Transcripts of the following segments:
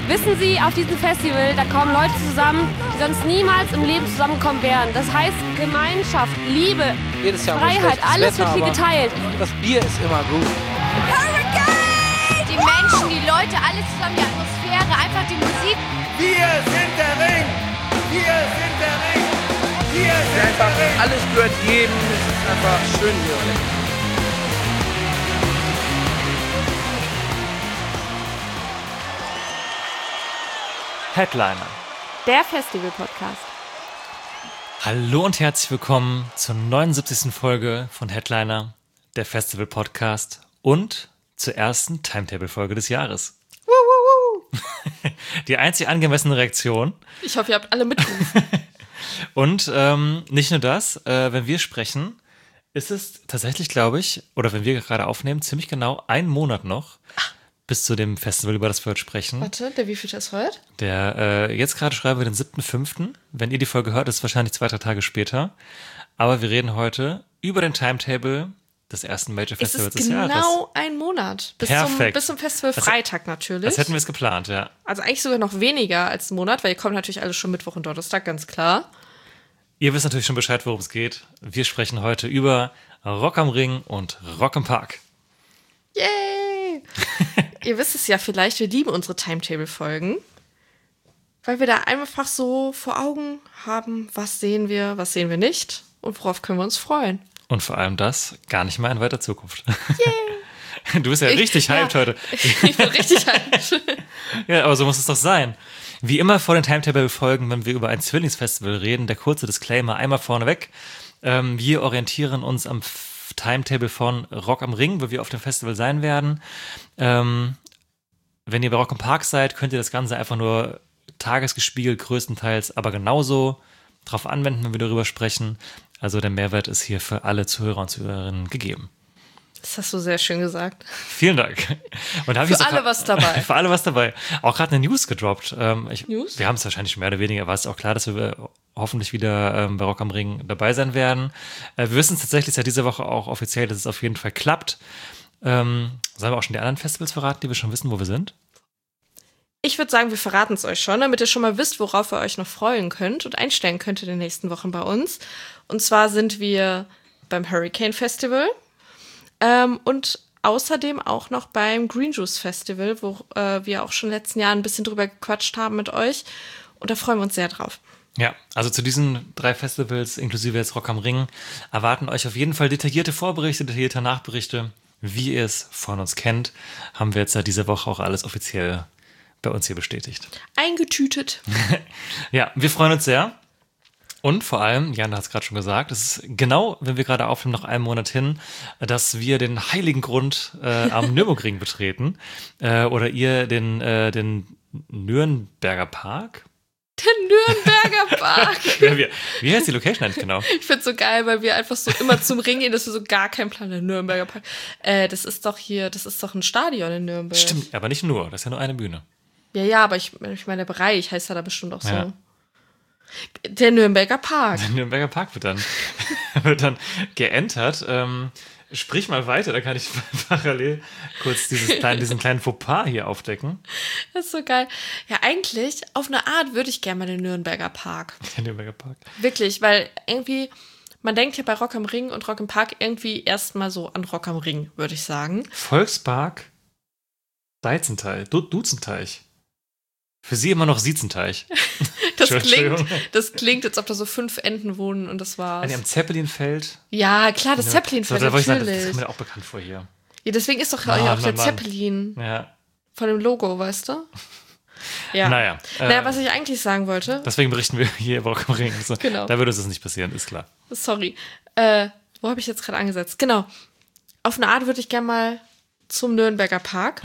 Wissen Sie, auf diesem Festival, da kommen Leute zusammen, die sonst niemals im Leben zusammenkommen wären. Das heißt Gemeinschaft, Liebe, Jedes Jahr Freiheit, alles wird hier geteilt. Das Bier ist immer gut. Hurricane! Die Menschen, die Leute, alles zusammen, die Atmosphäre, einfach die Musik. Wir sind der Ring! Wir sind der Ring! Wir sind der Ring! Alles gehört jedem. Es ist einfach schön hier. Headliner. Der Festival-Podcast. Hallo und herzlich willkommen zur 79. Folge von Headliner, der Festival-Podcast und zur ersten Timetable-Folge des Jahres. Die einzig angemessene Reaktion. Ich hoffe, ihr habt alle mitgerufen. Und nicht nur das, wenn wir sprechen, ist es tatsächlich, glaube ich, oder wenn wir gerade aufnehmen, ziemlich genau einen Monat noch bis zu dem Festival, über das wir heute sprechen. Warte, der wievielte ist heute? Der, jetzt gerade schreiben wir den 7.5. Wenn ihr die Folge hört, ist es wahrscheinlich 2-3 Tage später. Aber wir reden heute über den Timetable des ersten Major Festivals des Jahres. Genau ein Monat. Perfekt. Bis zum Festival Freitag natürlich. Das hätten wir es geplant, ja. Also eigentlich sogar noch weniger als einen Monat, weil ihr kommt natürlich alle schon Mittwoch und Donnerstag, ganz klar. Ihr wisst natürlich schon Bescheid, worum es geht. Wir sprechen heute über Rock am Ring und Rock im Park. Yay! Ihr wisst es ja vielleicht, wir lieben unsere Timetable-Folgen, weil wir da einfach so vor Augen haben, was sehen wir nicht und worauf können wir uns freuen. Und vor allem das gar nicht mal in weiter Zukunft. Yay! Du bist ja richtig hyped heute. Ich bin richtig hyped. Ja, aber so muss es doch sein. Wie immer vor den Timetable-Folgen, wenn wir über ein Zwillingsfestival reden, der kurze Disclaimer einmal vorneweg. Wir orientieren uns am Timetable von Rock am Ring, wo wir auf dem Festival sein werden. Wenn ihr bei Rock im Park seid, könnt ihr das Ganze einfach nur tagesgespiegelt größtenteils, aber genauso drauf anwenden, wenn wir darüber sprechen. Also der Mehrwert ist hier für alle Zuhörer und Zuhörerinnen gegeben. Das hast du sehr schön gesagt. Vielen Dank. Und für alle was dabei. Für alle was dabei. Auch gerade eine News gedroppt. News? Wir haben es wahrscheinlich mehr oder weniger, war es auch klar, dass wir hoffentlich wieder bei Rock am Ring dabei sein werden. Wir wissen es tatsächlich seit dieser Woche auch offiziell, dass es auf jeden Fall klappt. Sollen wir auch schon die anderen Festivals verraten, die wir schon wissen, wo wir sind? Ich würde sagen, wir verraten es euch schon, damit ihr schon mal wisst, worauf ihr euch noch freuen könnt und einstellen könnt in den nächsten Wochen bei uns. Und zwar sind wir beim Hurricane Festival und außerdem auch noch beim Green Juice Festival, wo wir auch schon in den letzten Jahren ein bisschen drüber gequatscht haben mit euch. Und da freuen wir uns sehr drauf. Ja, also zu diesen 3 Festivals, inklusive jetzt Rock am Ring, erwarten euch auf jeden Fall detaillierte Vorberichte, detaillierte Nachberichte. Wie ihr es von uns kennt, haben wir jetzt seit dieser Woche auch alles offiziell bei uns hier bestätigt. Eingetütet. Ja, wir freuen uns sehr. Und vor allem, Jan hat es gerade schon gesagt, es ist genau, wenn wir gerade aufnehmen, noch einen Monat hin, dass wir den heiligen Grund am Nürburgring betreten. Oder ihr den Nürnberger Park? Den Nürnberger Park. Wie heißt die Location eigentlich genau? Ich find's so geil, weil wir einfach so immer zum Ring gehen, dass wir so gar keinen Plan haben. Der Nürnberger Park. Das ist doch ein Stadion in Nürnberg. Stimmt, aber nicht nur, das ist ja nur eine Bühne. Ja, aber ich meine, der Bereich heißt ja da bestimmt auch so. Ja. Der Nürnberger Park. Der Nürnberger Park wird dann geentert. Sprich mal weiter, da kann ich parallel kurz diesen kleinen Fauxpas hier aufdecken. Das ist so geil. Ja, eigentlich, auf eine Art würde ich gerne mal den Nürnberger Park. Der Nürnberger Park. Wirklich, weil irgendwie, man denkt ja bei Rock am Ring und Rock im Park irgendwie erstmal so an Rock am Ring, würde ich sagen. Volkspark Duzenteich. Für sie immer noch Siezenteich. Das klingt, als ob da so 5 Enten wohnen und das war's. Am Zeppelinfeld. Ja, klar, das Zeppelinfeld, natürlich. Das natürlich. kommt mir auch bekannt vor hier. Ja, deswegen ist doch auch der Mann. Zeppelin Ja. von dem Logo, weißt du? Ja. Naja, was ich eigentlich sagen wollte. Deswegen berichten wir hier über Rock am Ring. So, genau. Da würde es nicht passieren, ist klar. Sorry. Wo habe ich jetzt gerade angesetzt? Genau. Auf eine Art würde ich gerne mal zum Nürnberger Park.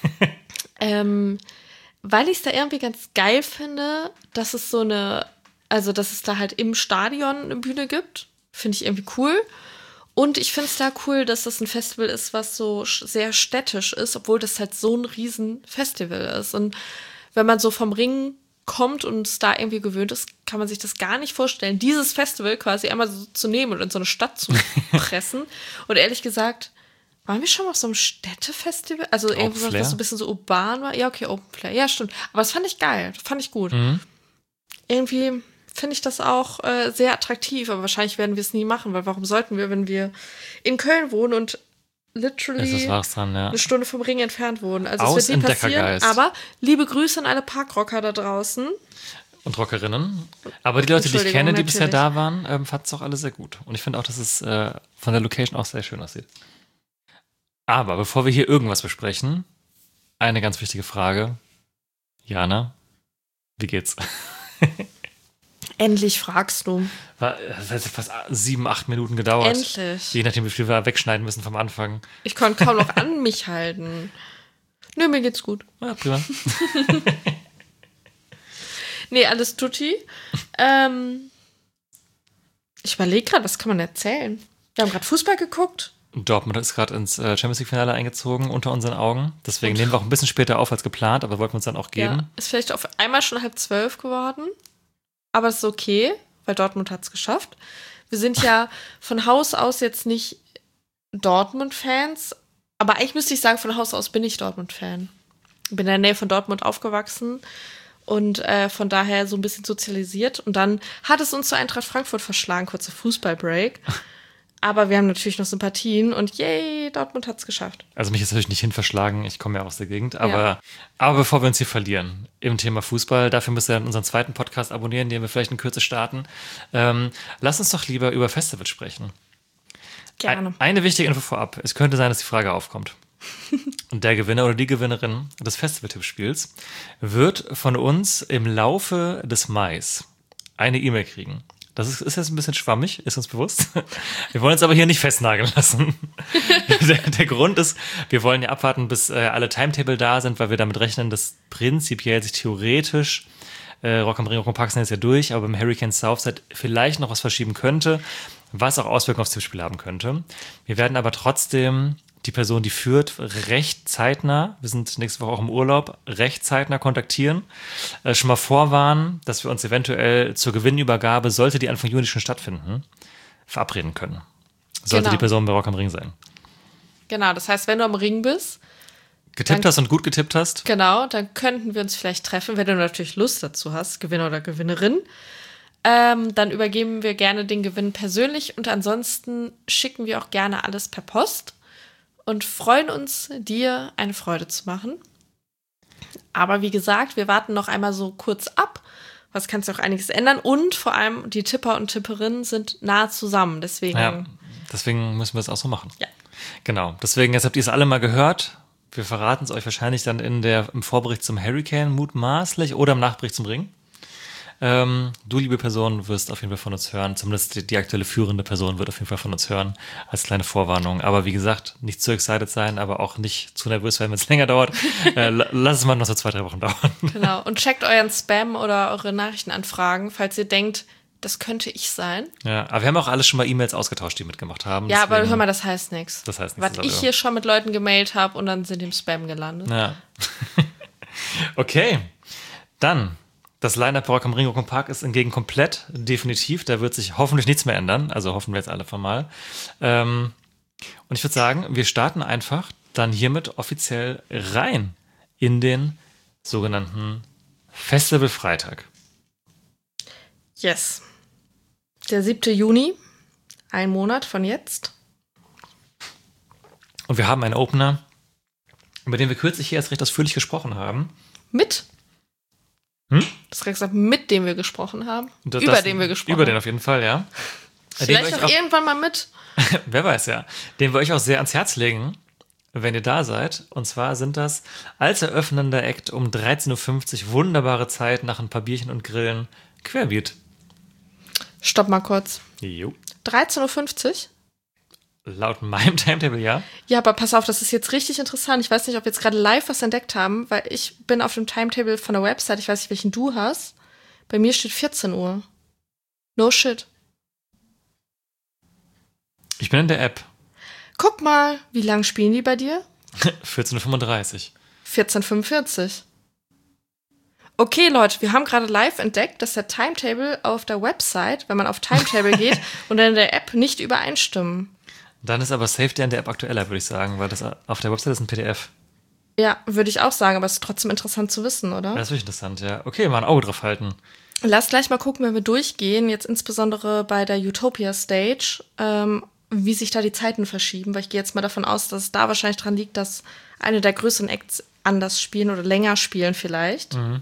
Weil ich es da irgendwie ganz geil finde, dass es dass es da halt im Stadion eine Bühne gibt. Finde ich irgendwie cool. Und ich finde es da cool, dass das ein Festival ist, was so sehr städtisch ist, obwohl das halt so ein riesen Festival ist. Und wenn man so vom Ring kommt und es da irgendwie gewöhnt ist, kann man sich das gar nicht vorstellen, dieses Festival quasi einmal so zu nehmen und in so eine Stadt zu pressen. Und ehrlich gesagt, Waren wir schon mal auf so einem Städtefestival? Also irgendwas, Flair? was so ein bisschen so urban war? Ja, okay, Open Flair. Ja, stimmt. Aber das fand ich geil. Das fand ich gut. Irgendwie finde ich das auch sehr attraktiv. Aber wahrscheinlich werden wir es nie machen, weil warum sollten wir, wenn wir in Köln wohnen und literally Das war's dran, ja. eine Stunde vom Ring entfernt wohnen. Also es wird nie passieren. Entdeckergeist. Aber liebe Grüße an alle Parkrocker da draußen. Und Rockerinnen. Aber die Leute, die ich Entschuldigung, kenne, die bisher natürlich. da waren, fanden es auch alle sehr gut. Und ich finde auch, dass es von der Location auch sehr schön aussieht. Aber bevor wir hier irgendwas besprechen, eine ganz wichtige Frage. Jana, wie geht's? Endlich fragst du. Das hat fast 7-8 Minuten gedauert. Endlich. Je nachdem, wie viel wir wegschneiden müssen vom Anfang. Ich konnte kaum noch an mich halten. Nö, mir geht's gut. Ja, prima. Nee, alles tutti. Ich überlege gerade, was kann man erzählen? Wir haben gerade Fußball geguckt. Dortmund ist gerade ins Champions League-Finale eingezogen, unter unseren Augen. Deswegen nehmen wir auch ein bisschen später auf als geplant, aber wollten wir uns dann auch geben. Ja, ist vielleicht auf einmal schon 11:30 geworden. Aber es ist okay, weil Dortmund hat es geschafft. Wir sind ja von Haus aus jetzt nicht Dortmund-Fans. Aber eigentlich müsste ich sagen, von Haus aus bin ich Dortmund-Fan. Bin in der Nähe von Dortmund aufgewachsen. Und von daher so ein bisschen sozialisiert. Und dann hat es uns zu Eintracht Frankfurt verschlagen, kurzer Fußballbreak. Aber wir haben natürlich noch Sympathien und yay, Dortmund hat's geschafft. Also mich ist natürlich nicht hinverschlagen, ich komme ja aus der Gegend. Aber bevor wir uns hier verlieren im Thema Fußball, dafür müsst ihr dann unseren zweiten Podcast abonnieren, den wir vielleicht in Kürze starten. Lass uns doch lieber über Festivals sprechen. Gerne. Eine wichtige Info vorab. Es könnte sein, dass die Frage aufkommt. Und der Gewinner oder die Gewinnerin des Festival-Tippspiels wird von uns im Laufe des Mais eine E-Mail kriegen. Das ist jetzt ein bisschen schwammig, ist uns bewusst. Wir wollen uns aber hier nicht festnageln lassen. Der Grund ist, wir wollen ja abwarten, bis alle Timetable da sind, weil wir damit rechnen, dass prinzipiell sich theoretisch Rock am Ring, Rock am Park sind jetzt ja durch, aber beim Hurricane Southside vielleicht noch was verschieben könnte, was auch Auswirkungen aufs Tippspiel haben könnte. Wir werden aber trotzdem die Person, die führt, recht zeitnah, wir sind nächste Woche auch im Urlaub, recht zeitnah kontaktieren, schon mal vorwarnen, dass wir uns eventuell zur Gewinnübergabe, sollte die Anfang Juni schon stattfinden, verabreden können. Sollte Genau. die Person bei Rock am Ring sein. Genau, das heißt, wenn du am Ring bist, Getippt hast und gut getippt hast, genau, dann könnten wir uns vielleicht treffen, wenn du natürlich Lust dazu hast, Gewinner oder Gewinnerin. Dann übergeben wir gerne den Gewinn persönlich und ansonsten schicken wir auch gerne alles per Post. Und freuen uns, dir eine Freude zu machen. Aber wie gesagt, wir warten noch einmal so kurz ab. Was kann sich auch einiges ändern. Und vor allem die Tipper und Tipperinnen sind nah zusammen. Deswegen, deswegen müssen wir es auch so machen. Ja. Genau, deswegen, jetzt habt ihr es alle mal gehört. Wir verraten es euch wahrscheinlich dann im Vorbericht zum Hurricane mutmaßlich oder im Nachbericht zum Ring. Du, liebe Person, wirst auf jeden Fall von uns hören. Zumindest die aktuelle führende Person wird auf jeden Fall von uns hören, als kleine Vorwarnung. Aber wie gesagt, nicht zu excited sein, aber auch nicht zu nervös werden, wenn es länger dauert. Lass es mal noch so 2-3 Wochen dauern. Genau. Und checkt euren Spam oder eure Nachrichtenanfragen, falls ihr denkt, das könnte ich sein. Ja, aber wir haben auch alles schon mal E-Mails ausgetauscht, die mitgemacht haben. Ja, aber deswegen- hör mal, das heißt nichts. Das heißt nichts, Was das ich aber- hier schon mit Leuten gemailt habe und dann sind die im Spam gelandet. Ja. Okay, dann das Line-Up bei Rock am Ring, Rock am Park ist hingegen komplett definitiv. Da wird sich hoffentlich nichts mehr ändern. Also hoffen wir jetzt alle von mal. Und ich würde sagen, wir starten einfach dann hiermit offiziell rein in den sogenannten Festival Freitag. Yes. Der 7. Juni, ein Monat von jetzt. Und wir haben einen Opener, über den wir kürzlich hier erst recht ausführlich gesprochen haben. Mit? Das hast du gesagt, mit dem wir gesprochen haben. Und Über den wir gesprochen Über den haben. auf jeden Fall, ja. Vielleicht auch irgendwann mal mit. Wer weiß ja. Den wir euch auch sehr ans Herz legen, wenn ihr da seid. Und zwar sind das als eröffnender Act um 13.50 Uhr, wunderbare Zeit nach ein paar Bierchen und Grillen, Querbeat. Stopp mal kurz. Jo. 13.50 Uhr? Laut meinem Timetable, ja. Ja, aber pass auf, das ist jetzt richtig interessant. Ich weiß nicht, ob wir jetzt gerade live was entdeckt haben, weil ich bin auf dem Timetable von der Website, ich weiß nicht, welchen du hast. Bei mir steht 14 Uhr. No shit. Ich bin in der App. Guck mal, wie lang spielen die bei dir? 14.35 Uhr. 14:45. Okay, Leute, wir haben gerade live entdeckt, dass der Timetable auf der Website, wenn man auf Timetable geht und dann in der App nicht übereinstimmen. Dann ist aber Save Day in der App aktueller, würde ich sagen, weil das auf der Website ist ein PDF. Ja, würde ich auch sagen, aber es ist trotzdem interessant zu wissen, oder? Das ist wirklich interessant, ja. Okay, mal ein Auge drauf halten. Lass gleich mal gucken, wenn wir durchgehen, jetzt insbesondere bei der Utopia Stage, wie sich da die Zeiten verschieben, weil ich gehe jetzt mal davon aus, dass es da wahrscheinlich dran liegt, dass eine der größeren Acts anders spielen oder länger spielen vielleicht. Mhm.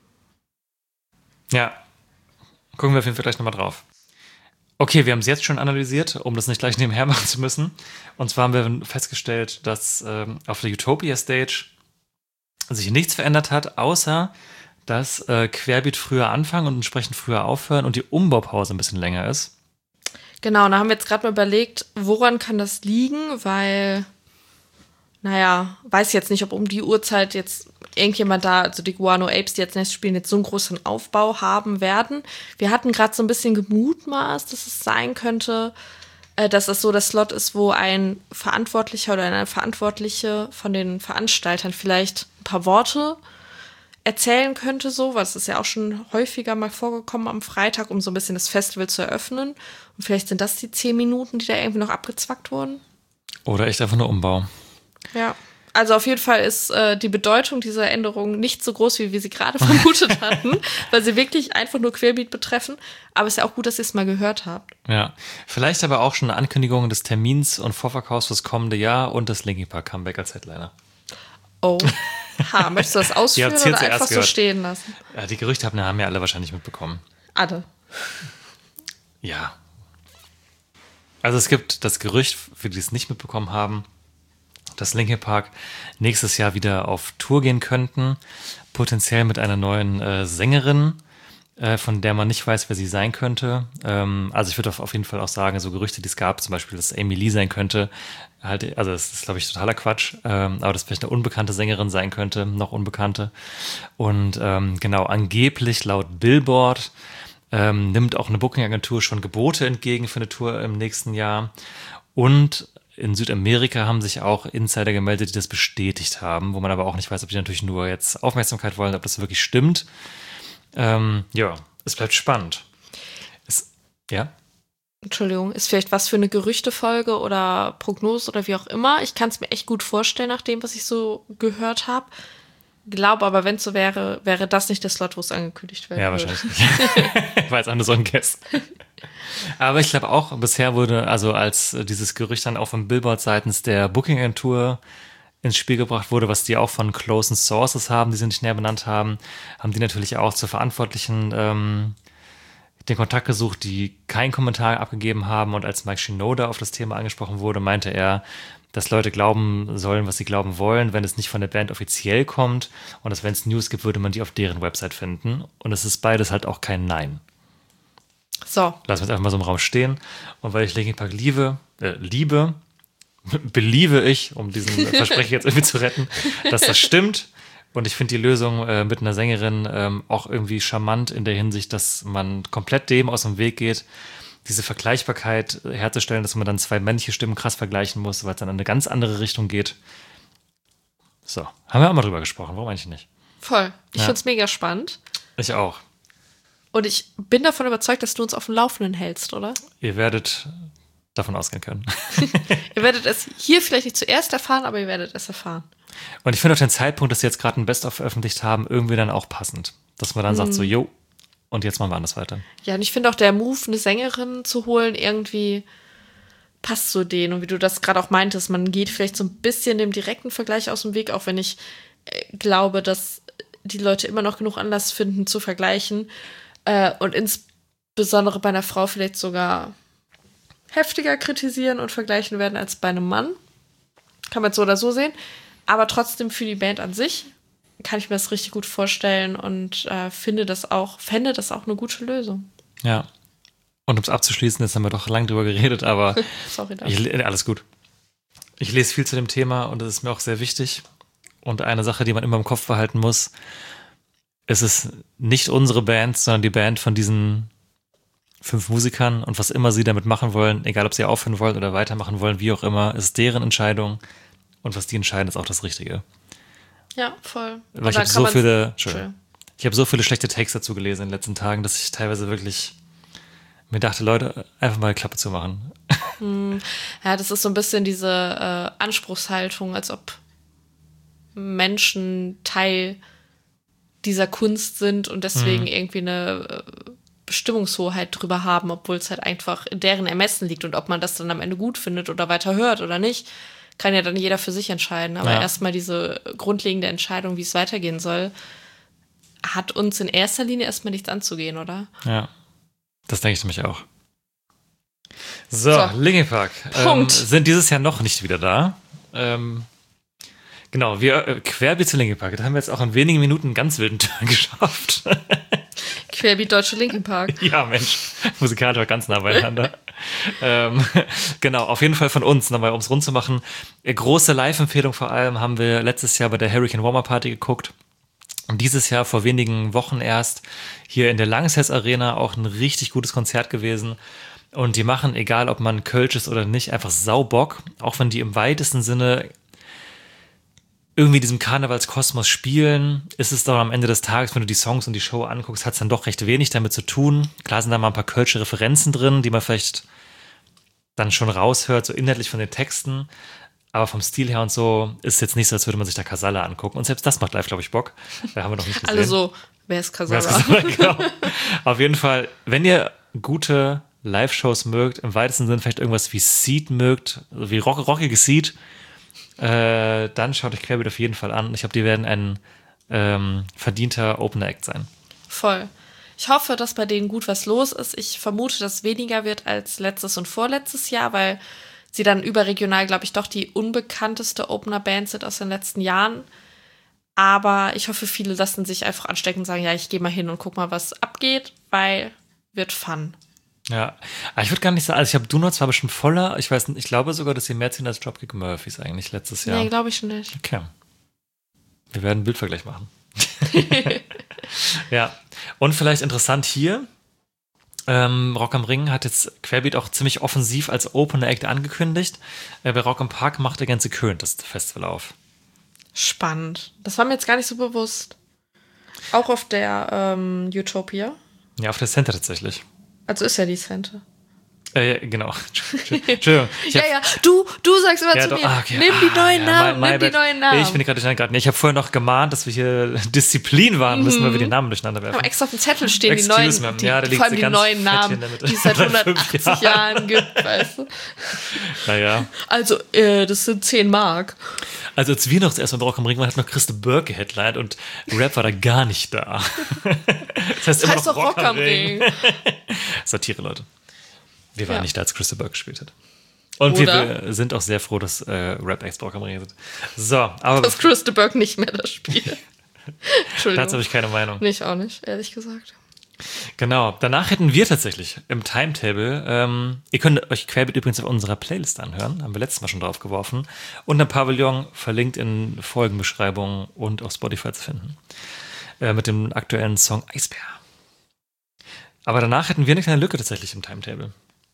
Ja, gucken wir auf jeden Fall gleich nochmal drauf. Okay, wir haben es jetzt schon analysiert, um das nicht gleich nebenher machen zu müssen. Und zwar haben wir festgestellt, dass auf der Utopia Stage sich nichts verändert hat, außer dass Querbeat früher anfangen und entsprechend früher aufhören und die Umbaupause ein bisschen länger ist. Genau, da haben wir jetzt gerade mal überlegt, woran kann das liegen, weil, naja, weiß jetzt nicht, ob um die Uhrzeit jetzt irgendjemand da, also die Guano Apes, die jetzt nächstes spielen, jetzt so einen großen Aufbau haben werden. Wir hatten gerade so ein bisschen gemutmaßt, dass es sein könnte, dass es so der Slot ist, wo ein Verantwortlicher oder eine Verantwortliche von den Veranstaltern vielleicht ein paar Worte erzählen könnte, so, weil es ist ja auch schon häufiger mal vorgekommen am Freitag, um so ein bisschen das Festival zu eröffnen. Und vielleicht sind das die 10 Minuten, die da irgendwie noch abgezwackt wurden. Oder echt einfach nur Umbau. Ja, also auf jeden Fall ist die Bedeutung dieser Änderung nicht so groß, wie wir sie gerade vermutet hatten, weil sie wirklich einfach nur Querbeat betreffen. Aber es ist ja auch gut, dass ihr es mal gehört habt. Ja, vielleicht aber auch schon eine Ankündigung des Termins und Vorverkaufs fürs kommende Jahr und das Linkin Park Comeback als Headliner. Oh, möchtest du das ausführen oder einfach so stehen lassen? Ja, die Gerüchte haben ja alle wahrscheinlich mitbekommen. Alle. Ja. Also es gibt das Gerücht, für die es nicht mitbekommen haben, dass Linkin Park nächstes Jahr wieder auf Tour gehen könnten, potenziell mit einer neuen Sängerin, von der man nicht weiß, wer sie sein könnte. Also ich würde auf jeden Fall auch sagen, so Gerüchte, die es gab, zum Beispiel, dass Amy Lee sein könnte, halt, also das ist, glaube ich, totaler Quatsch, aber dass vielleicht eine unbekannte Sängerin sein könnte, noch unbekannte. Und genau, angeblich laut Billboard nimmt auch eine Booking-Agentur schon Gebote entgegen für eine Tour im nächsten Jahr. Und in Südamerika haben sich auch Insider gemeldet, die das bestätigt haben, wo man aber auch nicht weiß, ob die natürlich nur jetzt Aufmerksamkeit wollen, ob das wirklich stimmt. Ja, es bleibt spannend. Ja? Entschuldigung, ist vielleicht was für eine Gerüchtefolge oder Prognose oder wie auch immer. Ich kann es mir echt gut vorstellen, nach dem, was ich so gehört habe. Glaube aber, wenn es so wäre, wäre das nicht der Slot, wo es angekündigt wird. Ja, wahrscheinlich nicht. War jetzt auch nur so ein Guess. Aber ich glaube auch, bisher wurde, also als dieses Gerücht dann auch von Billboard seitens der Booking-Agentur ins Spiel gebracht wurde, was die auch von Close Sources haben, die sie nicht näher benannt haben, haben die natürlich auch zur Verantwortlichen den Kontakt gesucht, die keinen Kommentar abgegeben haben. Und als Mike Shinoda auf das Thema angesprochen wurde, meinte er, dass Leute glauben sollen, was sie glauben wollen, wenn es nicht von der Band offiziell kommt. Und dass, wenn es News gibt, würde man die auf deren Website finden. Und es ist beides halt auch kein Nein. So. Lassen wir es einfach mal so im Raum stehen. Und weil ich Linkin Park beliebe ich, um diesen Versprecher jetzt irgendwie zu retten, dass das stimmt. Und ich finde die Lösung mit einer Sängerin auch irgendwie charmant in der Hinsicht, dass man komplett dem aus dem Weg geht, diese Vergleichbarkeit herzustellen, dass man dann zwei männliche Stimmen krass vergleichen muss, weil es dann in eine ganz andere Richtung geht. So, haben wir auch mal drüber gesprochen, warum eigentlich nicht? Voll. Ich finde es mega spannend. Ich auch. Und ich bin davon überzeugt, dass du uns auf dem Laufenden hältst, oder? Ihr werdet davon ausgehen können. Ihr werdet es hier vielleicht nicht zuerst erfahren, aber ihr werdet es erfahren. Und ich finde auch den Zeitpunkt, dass sie jetzt gerade ein Best-of veröffentlicht haben, irgendwie dann auch passend. Dass man dann sagt so, jo, und jetzt machen wir anders weiter. Ja, und ich finde auch der Move, eine Sängerin zu holen, irgendwie passt zu denen. Und wie du das gerade auch meintest, man geht vielleicht so ein bisschen dem direkten Vergleich aus dem Weg, auch wenn ich glaube, dass die Leute immer noch genug Anlass finden zu vergleichen. Und insbesondere bei einer Frau vielleicht sogar heftiger kritisieren und vergleichen werden als bei einem Mann. Kann man so oder so sehen. Aber trotzdem für die Band an sich kann ich mir das richtig gut vorstellen und fände das auch eine gute Lösung. Ja. Und um es abzuschließen, jetzt haben wir doch lang drüber geredet, aber Sorry dafür. Alles gut. Ich lese viel zu dem Thema und das ist mir auch sehr wichtig. Und eine Sache, die man immer im Kopf behalten muss, es ist nicht unsere Band, sondern die Band von diesen 5 Musikern und was immer sie damit machen wollen, egal ob sie aufhören wollen oder weitermachen wollen, wie auch immer, ist deren Entscheidung und was die entscheiden, ist auch das Richtige. Ja, voll. Weil ich habe so viele schlechte Takes dazu gelesen in den letzten Tagen, dass ich teilweise wirklich mir dachte, Leute, einfach mal die Klappe zu machen. Ja, das ist so ein bisschen diese Anspruchshaltung, als ob Menschen Teil dieser Kunst sind und deswegen irgendwie eine Bestimmungshoheit drüber haben, obwohl es halt einfach in deren Ermessen liegt. Und ob man das dann am Ende gut findet oder weiter hört oder nicht, kann ja dann jeder für sich entscheiden. Aber erstmal diese grundlegende Entscheidung, wie es weitergehen soll, hat uns in erster Linie erstmal nichts anzugehen, oder? Ja, das denke ich nämlich auch. So. Linkin Park sind dieses Jahr noch nicht wieder da. Genau, wir querbeet zu Linkin Park. Da haben wir jetzt auch in wenigen Minuten einen ganz wilden Turn geschafft. Querbeet deutsche Linkin Park. Ja, Mensch, musikalisch war ganz nah beieinander. Genau, auf jeden Fall von uns, nochmal, um es rund zu machen. Große Live-Empfehlung vor allem haben wir letztes Jahr bei der Hurricane Warmer Party geguckt. Und dieses Jahr vor wenigen Wochen erst hier in der Lanxess Arena auch ein richtig gutes Konzert gewesen. Und die machen, egal ob man Kölsch ist oder nicht, einfach Saubock. Auch wenn die im weitesten Sinne irgendwie diesem Karnevalskosmos spielen, ist es doch am Ende des Tages, wenn du die Songs und die Show anguckst, hat es dann doch recht wenig damit zu tun. Klar sind da mal ein paar kölsche Referenzen drin, die man vielleicht dann schon raushört, so inhaltlich von den Texten. Aber vom Stil her und so ist es jetzt nicht so, als würde man sich da Casalla angucken. Und selbst das macht live, glaube ich, Bock. Da haben wir noch nicht gesehen. Alle so, wer ist Casalla? Genau. Auf jeden Fall, wenn ihr gute Live-Shows mögt, im weitesten Sinne vielleicht irgendwas wie Seed mögt, wie rockiges Seed, dann schaut euch Querbeet auf jeden Fall an. Ich glaube, die werden ein verdienter Opener-Act sein. Voll. Ich hoffe, dass bei denen gut was los ist. Ich vermute, dass weniger wird als letztes und vorletztes Jahr, weil sie dann überregional, glaube ich, doch die unbekannteste Opener-Band sind aus den letzten Jahren. Aber ich hoffe, viele lassen sich einfach anstecken und sagen, ja, ich gehe mal hin und guck mal, was abgeht, weil wird fun. Ja, aber ich würde gar nicht sagen, also ich habe Donuts war bestimmt voller, ich weiß nicht, ich glaube sogar, dass sie mehr ziehen als Dropkick Murphys eigentlich letztes Jahr. Nee, glaube ich nicht. Okay. Wir werden einen Bildvergleich machen. Ja, und vielleicht interessant hier, Rock am Ring hat jetzt Querbeet auch ziemlich offensiv als Opener Act angekündigt. Bei Rock am Park macht der ganze Köln das Festival auf. Spannend. Das war mir jetzt gar nicht so bewusst. Auch auf der Utopia. Ja, auf der Center tatsächlich. Also ist ja die Center. Genau. Entschuldigung. Ja, du sagst immer zu doch, mir, okay. nimm die neuen Namen, nimm die neuen Namen. Ich bin gerade. Ich habe vorher noch gemahnt, dass wir hier Disziplin wahren müssen, weil wir die Namen durcheinander werfen. Aber extra auf dem Zettel stehen die neuen, vor allem die neuen Namen, die es seit 180 Jahren gibt, weißt du. Naja. Also, das sind 10 Mark. Also als wir noch zuerst beim Rock am Ring waren, hat noch Christe Burke geheadlined und Rap war da gar nicht da. Das heißt immer noch doch Rock am Ring. Satire, Leute. Wir waren nicht da, als Christa Burke gespielt hat. Und wir sind auch sehr froh, dass Rap-Acts Rock am Ring sind. So, aber dass Christa Burke nicht mehr das Spiel. Entschuldigung. Dazu habe ich keine Meinung. Nee, ich auch nicht, ehrlich gesagt. Genau, danach hätten wir tatsächlich im Timetable, ihr könnt euch Querbeet übrigens auf unserer Playlist anhören, haben wir letztes Mal schon drauf geworfen, und ein Pavillon verlinkt in Folgenbeschreibung und auf Spotify zu finden, mit dem aktuellen Song Eisbär. Aber danach hätten wir eine kleine Lücke tatsächlich im Timetable.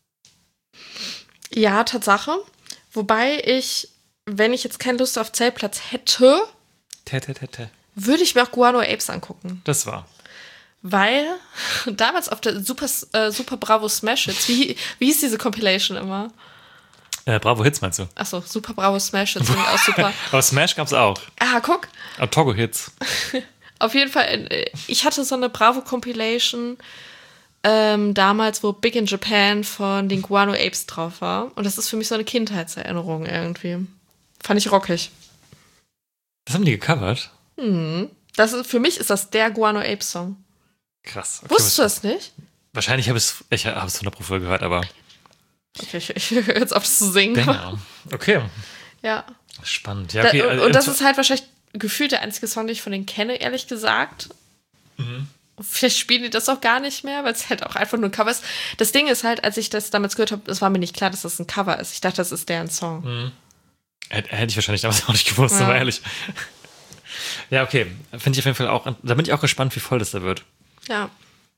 Ja, Tatsache. Wobei ich, wenn ich jetzt keine Lust auf Zeltplatz hätte, würde ich mir auch Guano Apes angucken. Das war. Weil damals auf der Super Bravo Smash Hits, wie hieß diese Compilation immer? Bravo Hits meinst du? Achso, Super Bravo Smash Hits finde ich auch super. Aber Smash gab's auch. Ah, guck. Togo Hits. Auf jeden Fall, ich hatte so eine Bravo Compilation damals, wo Big in Japan von den Guano Apes drauf war. Und das ist für mich so eine Kindheitserinnerung irgendwie. Fand ich rockig. Das haben die gecovert? Für mich ist das der Guano Apes Song. Krass. Okay, wusstest du das nicht? Wahrscheinlich habe ich es 100% gehört, aber... Okay, ich höre jetzt auf, das zu singen. Genau. Okay. Ja. Spannend. Ja, okay. Und das ist halt wahrscheinlich gefühlt der einzige Song, den ich von denen kenne, ehrlich gesagt. Vielleicht spielen die das auch gar nicht mehr, weil es halt auch einfach nur ein Cover ist. Das Ding ist halt, als ich das damals gehört habe, es war mir nicht klar, dass das ein Cover ist. Ich dachte, das ist deren Song. Hätte ich wahrscheinlich damals auch nicht gewusst, aber ehrlich. Ja, okay. Finde ich auf jeden Fall auch, da bin ich auch gespannt, wie voll das da wird. Ja.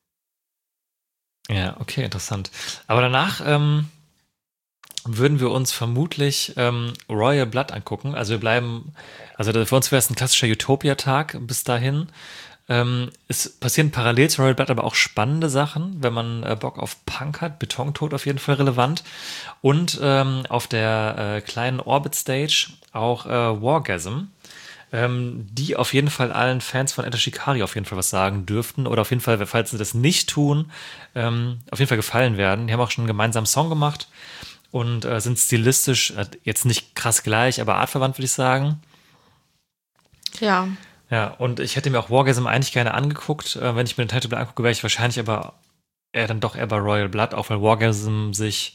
Ja, okay, interessant. Aber danach würden wir uns vermutlich Royal Blood angucken. Also für uns wäre es ein klassischer Utopia-Tag bis dahin. Es passieren parallel zu Royal Blood aber auch spannende Sachen, wenn man Bock auf Punk hat. Betontod auf jeden Fall relevant. Und auf der kleinen Orbit Stage auch Wargasm, die auf jeden Fall allen Fans von Enter Shikari auf jeden Fall was sagen dürften. Oder auf jeden Fall, falls sie das nicht tun, auf jeden Fall gefallen werden. Die haben auch schon einen gemeinsamen Song gemacht und sind stilistisch jetzt nicht krass gleich, aber artverwandt, würde ich sagen. Ja. Ja, und ich hätte mir auch Wargasm eigentlich gerne angeguckt. Wenn ich mir den Title angucke, wäre ich wahrscheinlich aber dann doch eher bei Royal Blood, auch weil Wargasm sich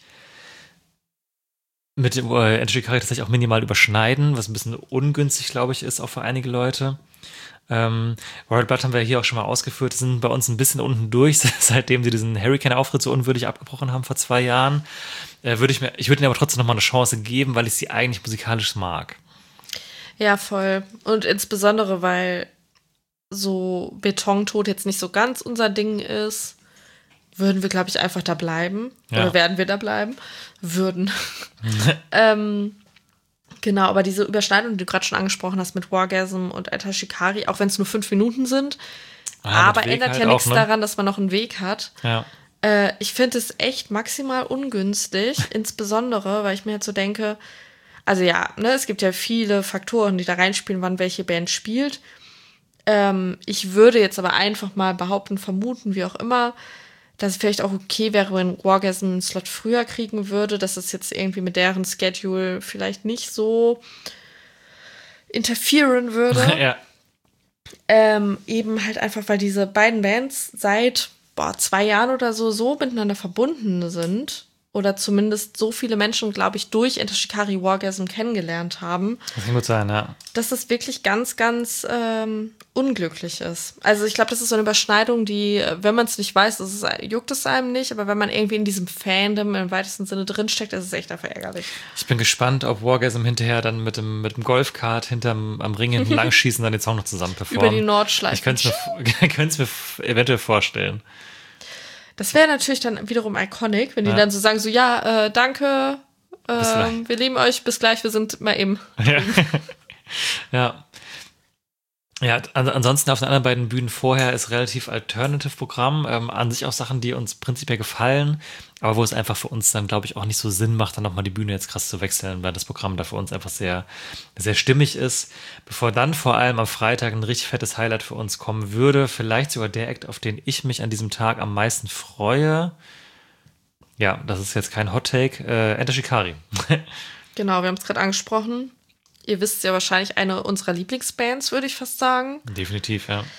mit dem Enter Shikari tatsächlich auch minimal überschneiden, was ein bisschen ungünstig, glaube ich, ist, auch für einige Leute. Royal Blood haben wir hier auch schon mal ausgeführt, sind bei uns ein bisschen unten durch, seitdem sie diesen Hurricane-Auftritt so unwürdig abgebrochen haben vor 2 Jahren. Ich würde ihnen aber trotzdem nochmal eine Chance geben, weil ich sie eigentlich musikalisch mag. Ja, voll. Und insbesondere, weil so Betontod jetzt nicht so ganz unser Ding ist, würden wir, glaube ich, einfach da bleiben. Ja. Oder werden wir da bleiben? Würden. Genau, aber diese Überschneidung, die du gerade schon angesprochen hast mit Wargasm und Enter Shikari, auch wenn es nur 5 Minuten sind, aber ändert halt ja nichts auch, ne? daran, dass man noch einen Weg hat. Ja. Ich finde es echt maximal ungünstig, insbesondere, weil ich mir jetzt so denke, also ja, ne, es gibt ja viele Faktoren, die da reinspielen, wann welche Band spielt. Ich würde jetzt aber einfach mal behaupten, vermuten, wie auch immer, dass es vielleicht auch okay wäre, wenn Wargasm einen Slot früher kriegen würde, dass es jetzt irgendwie mit deren Schedule vielleicht nicht so interferieren würde. Ja. Eben halt einfach, weil diese beiden Bands seit 2 Jahren oder so miteinander verbunden sind. Oder zumindest so viele Menschen, glaube ich, durch Enter Shikari Wargasm kennengelernt haben. Das kann gut sein, ja. Dass das wirklich ganz, ganz unglücklich ist. Also ich glaube, das ist so eine Überschneidung, die, wenn man es nicht weiß, juckt es einem nicht. Aber wenn man irgendwie in diesem Fandom im weitesten Sinne drinsteckt, ist es echt einfach ärgerlich. Ich bin gespannt, ob Wargasm hinterher dann mit dem Golfkart am Ring hinten lang schießen, dann den Song noch zusammen performen. Über die Nordschleife. Ich könnte es mir eventuell vorstellen. Das wäre natürlich dann wiederum iconic, wenn die dann so sagen, so, ja, danke, wir lieben euch, bis gleich, wir sind mal eben. Ja. Ja, ansonsten auf den anderen beiden Bühnen vorher ist relativ Alternative-Programm, an sich auch Sachen, die uns prinzipiell gefallen, aber wo es einfach für uns dann, glaube ich, auch nicht so Sinn macht, dann nochmal die Bühne jetzt krass zu wechseln, weil das Programm da für uns einfach sehr, sehr stimmig ist. Bevor dann vor allem am Freitag ein richtig fettes Highlight für uns kommen würde, vielleicht sogar der Act, auf den ich mich an diesem Tag am meisten freue. Ja, das ist jetzt kein Hot-Take, Enter Shikari. Genau, wir haben es gerade angesprochen. Ihr wisst ja wahrscheinlich, eine unserer Lieblingsbands, würde ich fast sagen. Definitiv, ja.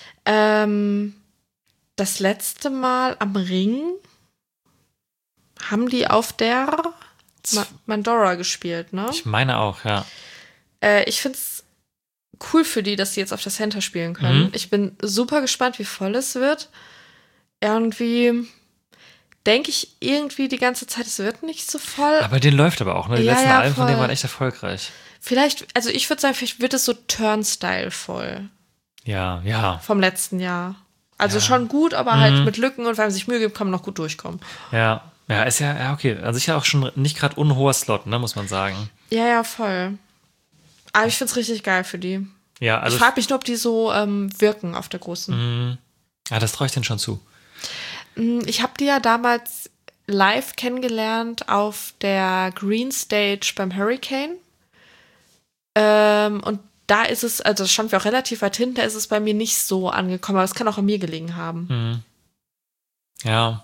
Das letzte Mal am Ring haben die auf der Mandora gespielt, ne? Ich meine auch, ja. Ich finde es cool für die, dass sie jetzt auf der Center spielen können. Mhm. Ich bin super gespannt, wie voll es wird. Irgendwie denke ich irgendwie die ganze Zeit, es wird nicht so voll. Aber den läuft aber auch, ne? Die Ja, letzten ja, Alben von voll. denen waren echt erfolgreich. Vielleicht, also ich würde sagen, vielleicht wird es so Turnstyle voll Ja, ja. vom letzten Jahr. Also Ja. schon gut, aber halt mit Lücken und wenn man sich Mühe gibt, kann man noch gut durchkommen. Ja, ja, ist ja okay. An sich ja auch schon nicht gerade unhoher Slot, ne, muss man sagen. Ja, ja, voll. Aber ich finde es richtig geil für die. Ja, also. Ich frage mich nur, ob die so wirken auf der großen. Ja, das traue ich denen schon zu. Ich habe die ja damals live kennengelernt auf der Green Stage beim Hurricane. Und da ist es, also das stand wir auch relativ weit hinten, da ist es bei mir nicht so angekommen, aber es kann auch an mir gelegen haben. Ja.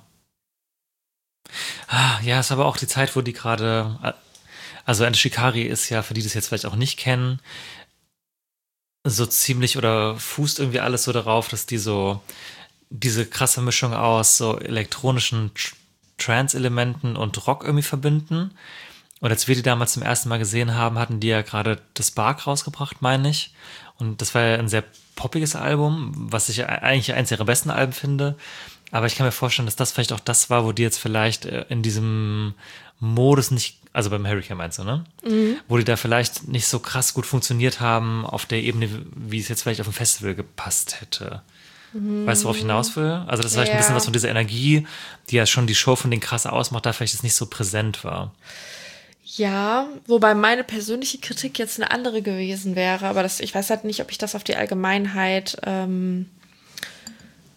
Ja, ist aber auch die Zeit, wo die gerade, also Enter Shikari ist ja, für die das jetzt vielleicht auch nicht kennen, so ziemlich oder fußt irgendwie alles so darauf, dass die so diese krasse Mischung aus so elektronischen Trance-Elementen und Rock irgendwie verbinden. Und als wir die damals zum ersten Mal gesehen haben, hatten die ja gerade das Bark rausgebracht, meine ich. Und das war ja ein sehr poppiges Album, was ich eigentlich eins ihrer besten Alben finde. Aber ich kann mir vorstellen, dass das vielleicht auch das war, wo die jetzt vielleicht in diesem Modus nicht, also beim Hurricane meinst du, ne? Wo die da vielleicht nicht so krass gut funktioniert haben auf der Ebene, wie es jetzt vielleicht auf dem Festival gepasst hätte. Weißt du, worauf ich hinaus will? Also das ist vielleicht ein bisschen was von dieser Energie, die ja schon die Show von denen krass ausmacht, da vielleicht jetzt nicht so präsent war. Ja, wobei meine persönliche Kritik jetzt eine andere gewesen wäre, aber ich weiß halt nicht, ob ich das auf die Allgemeinheit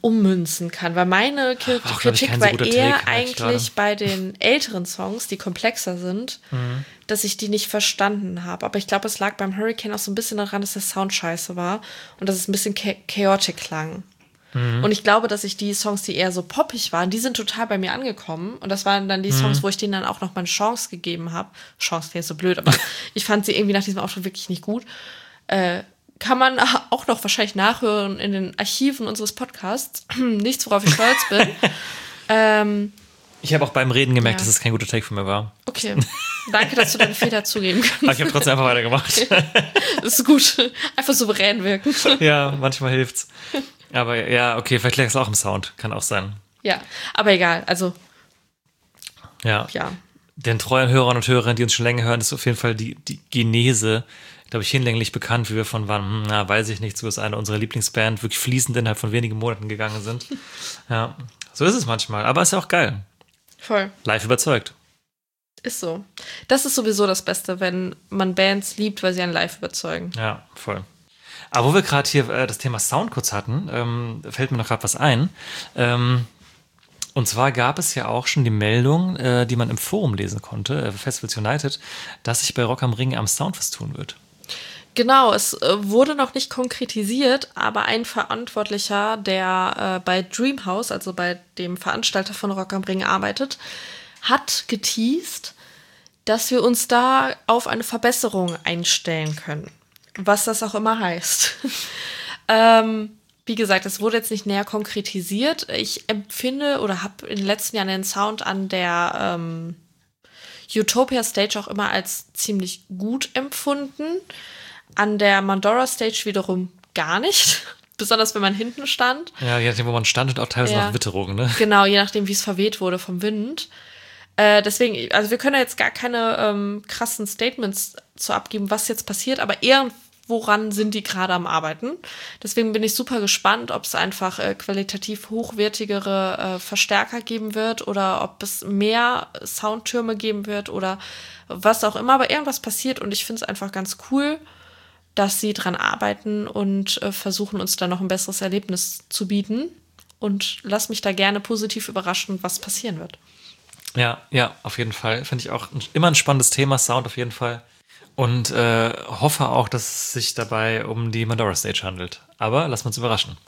ummünzen kann, weil meine Kritik war eher eigentlich bei den älteren Songs, die komplexer sind, dass ich die nicht verstanden habe. Aber ich glaube, es lag beim Hurricane auch so ein bisschen daran, dass der Sound scheiße war und dass es ein bisschen chaotic klang. Und ich glaube, dass ich die Songs, die eher so poppig waren, die sind total bei mir angekommen. Und das waren dann die Songs, wo ich denen dann auch noch mal eine Chance gegeben habe. Chance klingt so blöd, aber ich fand sie irgendwie nach diesem Auftritt wirklich nicht gut. Kann man auch noch wahrscheinlich nachhören in den Archiven unseres Podcasts. Nichts, worauf ich stolz bin. Ich habe auch beim Reden gemerkt, dass es kein guter Take von mir war. Okay, danke, dass du deinen Fehler zugeben kannst. Aber ich habe trotzdem einfach weitergemacht. Das ist gut. Einfach souverän wirken. Ja, manchmal hilft's. Aber ja, okay, vielleicht lag es auch im Sound. Kann auch sein. Ja, aber egal. Also, ja. ja. Den treuen Hörern und Hörerinnen, die uns schon länger hören, ist auf jeden Fall die Genese, glaube ich, hinlänglich bekannt, wie wir von wann, weiß ich nicht, so ist eine unserer Lieblingsband, wirklich fließend innerhalb von wenigen Monaten gegangen sind. Ja, so ist es manchmal. Aber ist ja auch geil. Voll. Live überzeugt. Ist so. Das ist sowieso das Beste, wenn man Bands liebt, weil sie einen live überzeugen. Ja, voll. Aber wo wir gerade hier das Thema Sound kurz hatten, fällt mir noch gerade was ein. Und zwar gab es ja auch schon die Meldung, die man im Forum lesen konnte, Festivals United, dass sich bei Rock am Ring am Sound was tun wird. Genau, es wurde noch nicht konkretisiert, aber ein Verantwortlicher, der bei Dreamhouse, also bei dem Veranstalter von Rock am Ring arbeitet, hat geteased, dass wir uns da auf eine Verbesserung einstellen können. Was das auch immer heißt. Wie gesagt, es wurde jetzt nicht näher konkretisiert. Ich empfinde oder habe in den letzten Jahren den Sound an der Utopia Stage auch immer als ziemlich gut empfunden. An der Mandora Stage wiederum gar nicht. Besonders wenn man hinten stand. Ja, je nachdem, wo man stand und auch teilweise noch Witterung, ne? Genau, je nachdem, wie es verweht wurde vom Wind. Deswegen, also wir können ja jetzt gar keine krassen Statements zu abgeben, was jetzt passiert, aber woran sind die gerade am Arbeiten. Deswegen bin ich super gespannt, ob es einfach qualitativ hochwertigere Verstärker geben wird oder ob es mehr Soundtürme geben wird oder was auch immer. Aber irgendwas passiert und ich finde es einfach ganz cool, dass sie dran arbeiten und versuchen, uns da noch ein besseres Erlebnis zu bieten. Und lass mich da gerne positiv überraschen, was passieren wird. Ja, auf jeden Fall. Finde ich auch immer ein spannendes Thema, Sound auf jeden Fall. Und hoffe auch, dass es sich dabei um die Mandora Stage handelt. Aber lassen wir uns überraschen.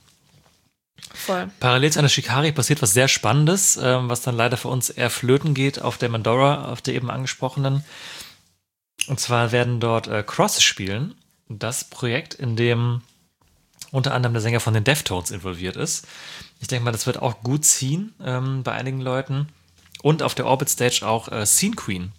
Voll. Parallel zu einer Shikari passiert was sehr Spannendes, was dann leider für uns eher flöten geht auf der Mandora, auf der eben angesprochenen. Und zwar werden dort Cross spielen. Das Projekt, in dem unter anderem der Sänger von den Deftones involviert ist. Ich denke mal, das wird auch gut ziehen bei einigen Leuten. Und auf der Orbit Stage auch Scene Queen.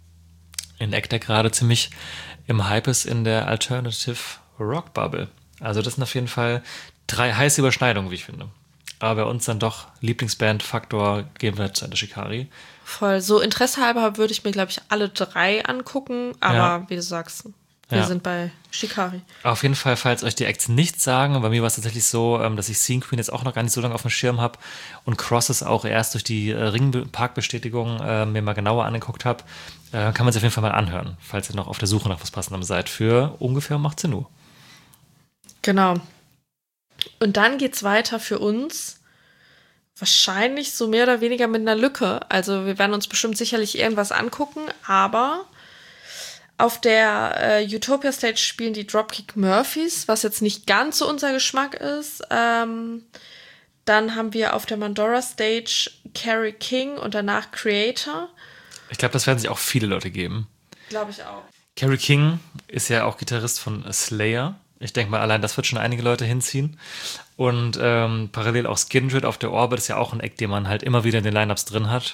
Ein Act, der gerade ziemlich im Hype ist in der Alternative Rock Bubble. Also das sind auf jeden Fall 3 heiße Überschneidungen, wie ich finde. Aber bei uns dann doch Lieblingsband-Faktor geben wir zu Ende Shikari. Voll. So interessehalber würde ich mir, glaube ich, alle 3 angucken. Aber wie du sagst, wir sind bei Shikari. Auf jeden Fall, falls euch die Acts nichts sagen, bei mir war es tatsächlich so, dass ich Scene Queen jetzt auch noch gar nicht so lange auf dem Schirm habe und Crosses auch erst durch die Ringparkbestätigung mir mal genauer angeguckt habe, kann man es auf jeden Fall mal anhören, falls ihr noch auf der Suche nach was Passendem seid, für ungefähr um 18 Uhr. Genau. Und dann geht's weiter für uns wahrscheinlich so mehr oder weniger mit einer Lücke. Also wir werden uns bestimmt sicherlich irgendwas angucken, aber auf der Utopia Stage spielen die Dropkick Murphys, was jetzt nicht ganz so unser Geschmack ist. Dann haben wir auf der Mandora Stage Carrie King und danach Creator. Ich glaube, das werden sich auch viele Leute geben. Glaube ich auch. Carrie King ist ja auch Gitarrist von Slayer. Ich denke mal, allein das wird schon einige Leute hinziehen. Und parallel auch Skindred auf der Orbit ist ja auch ein Act, den man halt immer wieder in den Lineups drin hat.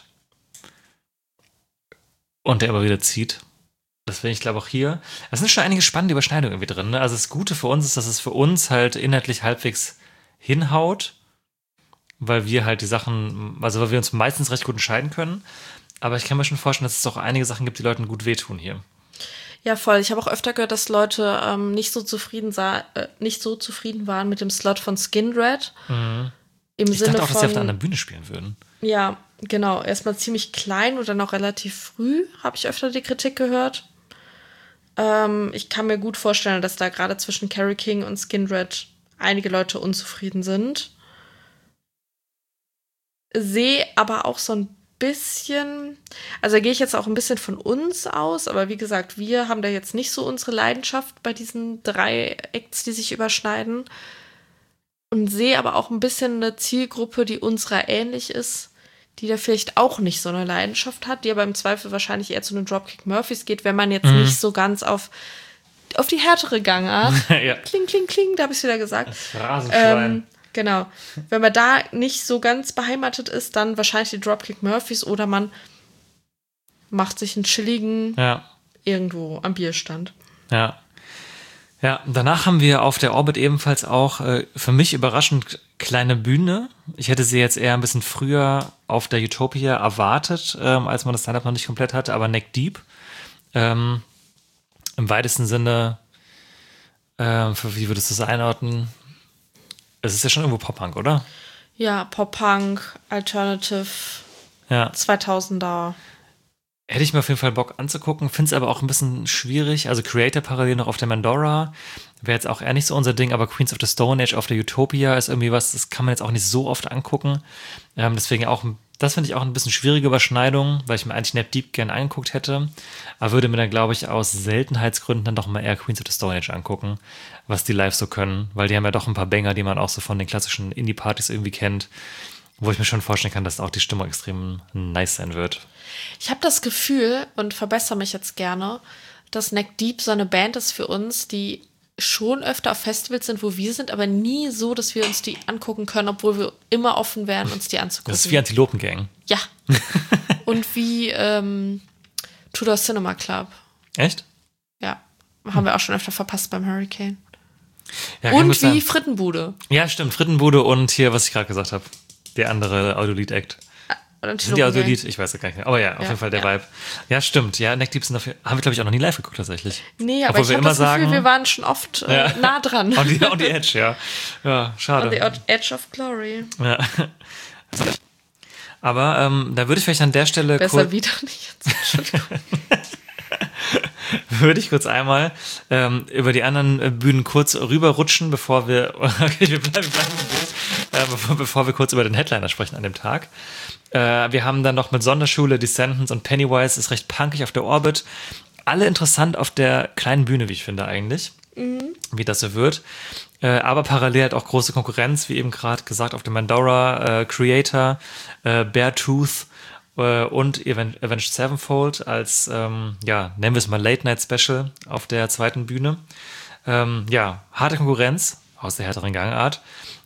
Und der immer wieder zieht. Deswegen, ich glaube auch hier, es sind schon einige spannende Überschneidungen irgendwie drin. Ne? Also das Gute für uns ist, dass es für uns halt inhaltlich halbwegs hinhaut, weil wir halt die Sachen, also weil wir uns meistens recht gut entscheiden können. Aber ich kann mir schon vorstellen, dass es auch einige Sachen gibt, die Leuten gut wehtun hier. Ja, voll. Ich habe auch öfter gehört, dass Leute nicht so zufrieden waren mit dem Slot von Skindred. Mhm. Ich dachte auch, dass sie auf einer anderen Bühne spielen würden. Ja, genau. Erstmal ziemlich klein und dann auch relativ früh habe ich öfter die Kritik gehört. Ich kann mir gut vorstellen, dass da gerade zwischen Carrie King und Skindred einige Leute unzufrieden sind. sehe aber auch so ein bisschen, also da gehe ich jetzt auch ein bisschen von uns aus, aber wie gesagt, wir haben da jetzt nicht so unsere Leidenschaft bei diesen 3 Acts, die sich überschneiden, und sehe aber auch ein bisschen eine Zielgruppe, die unserer ähnlich ist, die da vielleicht auch nicht so eine Leidenschaft hat, die aber im Zweifel wahrscheinlich eher zu den Dropkick Murphys geht, wenn man jetzt nicht so ganz auf die härtere Gangart, Ja. kling, kling, kling, da habe ich es wieder gesagt. Das Rasenschwein. Genau. Wenn man da nicht so ganz beheimatet ist, dann wahrscheinlich die Dropkick Murphys oder man macht sich einen chilligen irgendwo am Bierstand. Ja. Ja, danach haben wir auf der Orbit ebenfalls auch für mich überraschend kleine Bühne. Ich hätte sie jetzt eher ein bisschen früher auf der Utopia erwartet, als man das Line-Up noch nicht komplett hatte, aber Neck Deep. Im weitesten Sinne, wie würdest du es einordnen? Es ist ja schon irgendwo Pop-Punk, oder? Ja, Pop-Punk, Alternative, Ja. 2000er. Hätte ich mir auf jeden Fall Bock anzugucken, finde es aber auch ein bisschen schwierig. Also Creator parallel noch auf der Mandora wäre jetzt auch eher nicht so unser Ding, aber Queens of the Stone Age auf der Utopia ist irgendwie was, das kann man jetzt auch nicht so oft angucken. Deswegen auch, das finde ich auch ein bisschen schwierige Überschneidung, weil ich mir eigentlich Neck Deep gerne angeguckt hätte, aber würde mir dann, glaube ich, aus Seltenheitsgründen dann doch mal eher Queens of the Stone Age angucken, was die live so können, weil die haben ja doch ein paar Banger, die man auch so von den klassischen Indie-Partys irgendwie kennt, wo ich mir schon vorstellen kann, dass auch die Stimmung extrem nice sein wird. Ich habe das Gefühl, und verbessere mich jetzt gerne, dass Neck Deep so eine Band ist für uns, die schon öfter auf Festivals sind, wo wir sind, aber nie so, dass wir uns die angucken können, obwohl wir immer offen wären, uns die anzugucken. Das ist wie Antilopengang. Ja. Und wie Tudor Cinema Club. Echt? Ja. Haben wir auch schon öfter verpasst beim Hurricane. Ja, kann gut Und wie sein. Frittenbude. Ja, stimmt. Frittenbude und hier, was ich gerade gesagt habe. Der andere Audiolied-Act. Oder Sind die Audiolied? Ich weiß es gar nicht mehr. Aber ja, auf Ja, jeden Fall der ja. Vibe. Ja, stimmt. Ja, Neck Deep sind dafür. Haben wir, glaube ich, auch noch nie live geguckt, tatsächlich. Nee, aber Obwohl ich wir habe immer das Gefühl, sagen, wir waren schon oft nah dran. on the edge, ja. Ja, schade. On the edge of glory. Ja. Aber da würde ich vielleicht an der Stelle Besser wieder nicht. würde ich kurz einmal über die anderen Bühnen kurz rüberrutschen, bevor wir wir bleiben bevor wir kurz über den Headliner sprechen an dem Tag. Wir haben dann noch mit Sonderschule, Descendants und Pennywise, ist recht punkig auf der Orbit. Alle interessant auf der kleinen Bühne, wie ich finde eigentlich, wie das so wird. Aber parallel halt auch große Konkurrenz, wie eben gerade gesagt, auf dem Mandora, Creator, Beartooth und Avenged Sevenfold als, nennen wir es mal Late-Night-Special auf der zweiten Bühne. Harte Konkurrenz aus der härteren Gangart.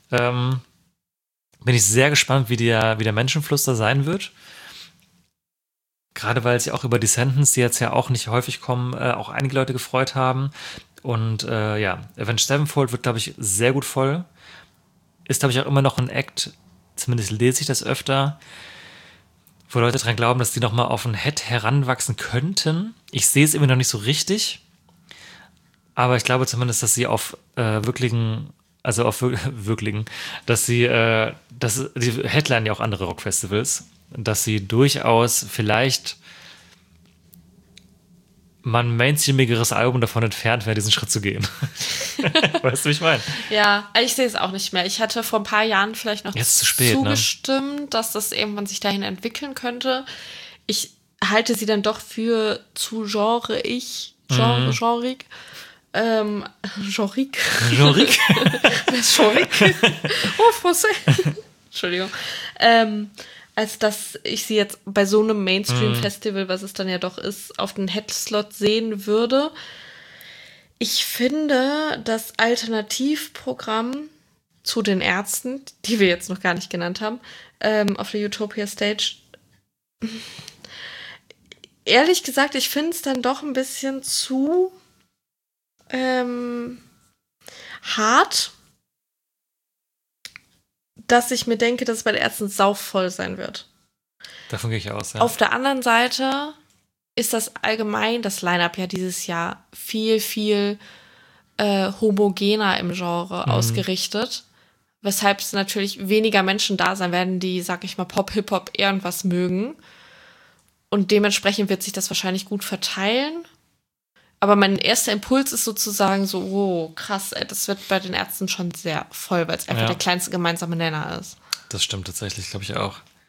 Bin ich sehr gespannt, wie der Menschenfluss da sein wird. Gerade weil sich auch über Descendants, die jetzt ja auch nicht häufig kommen, auch einige Leute gefreut haben. Und Avenged Sevenfold wird, glaube ich, sehr gut voll. Ist, glaube ich, auch immer noch ein Act, zumindest lese ich das öfter, wo Leute dran glauben, dass die nochmal auf ein Head heranwachsen könnten. Ich sehe es irgendwie noch nicht so richtig. Aber ich glaube zumindest, dass sie auf dass die Headline ja auch andere Rockfestivals, dass sie durchaus vielleicht mal ein mainstreamigeres Album davon entfernt wäre, diesen Schritt zu gehen. Weißt du, wie ich meine? Ja, ich sehe es auch nicht mehr. Ich hatte vor ein paar Jahren vielleicht noch Jetzt zu spät, zugestimmt, dass das irgendwann sich dahin entwickeln könnte. Ich halte sie dann doch für zu genreig. Genreig. Genreig? Genreig? Oh, Français. Entschuldigung. Als dass ich sie jetzt bei so einem Mainstream-Festival, was es dann ja doch ist, auf den Headslot sehen würde. Ich finde, das Alternativprogramm zu den Ärzten, die wir jetzt noch gar nicht genannt haben, auf der Utopia Stage, ehrlich gesagt, ich finde es dann doch ein bisschen zu hart, dass ich mir denke, dass es bei den Ärzten sauvoll sein wird. Davon gehe ich aus, ja. Auf der anderen Seite ist das allgemein, das Line-Up ja dieses Jahr viel, viel homogener im Genre ausgerichtet, weshalb es natürlich weniger Menschen da sein werden, die, sag ich mal, Pop, Hip-Hop, irgendwas mögen. Und dementsprechend wird sich das wahrscheinlich gut verteilen. Aber mein erster Impuls ist sozusagen so, oh, krass, das wird bei den Ärzten schon sehr voll, weil es einfach der kleinste gemeinsame Nenner ist. Das stimmt tatsächlich, glaube ich auch.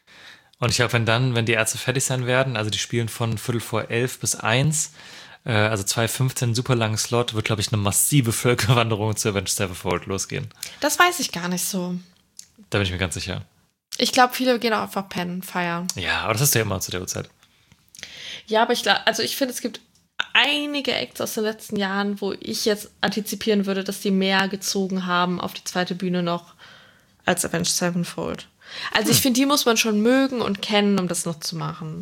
Und ich glaube, wenn die Ärzte fertig sein werden, also die spielen von 11:15 bis 1, also 2:15, super langen Slot, wird, glaube ich, eine massive Völkerwanderung zu Avenged Sevenfold losgehen. Das weiß ich gar nicht so. Da bin ich mir ganz sicher. Ich glaube, viele gehen auch einfach pennen, feiern. Ja, aber das ist ja immer zu der Uhrzeit. Ja, aber ich finde, es gibt einige Acts aus den letzten Jahren, wo ich jetzt antizipieren würde, dass die mehr gezogen haben auf die zweite Bühne noch als Avenged Sevenfold. Also ich finde, die muss man schon mögen und kennen, um das noch zu machen.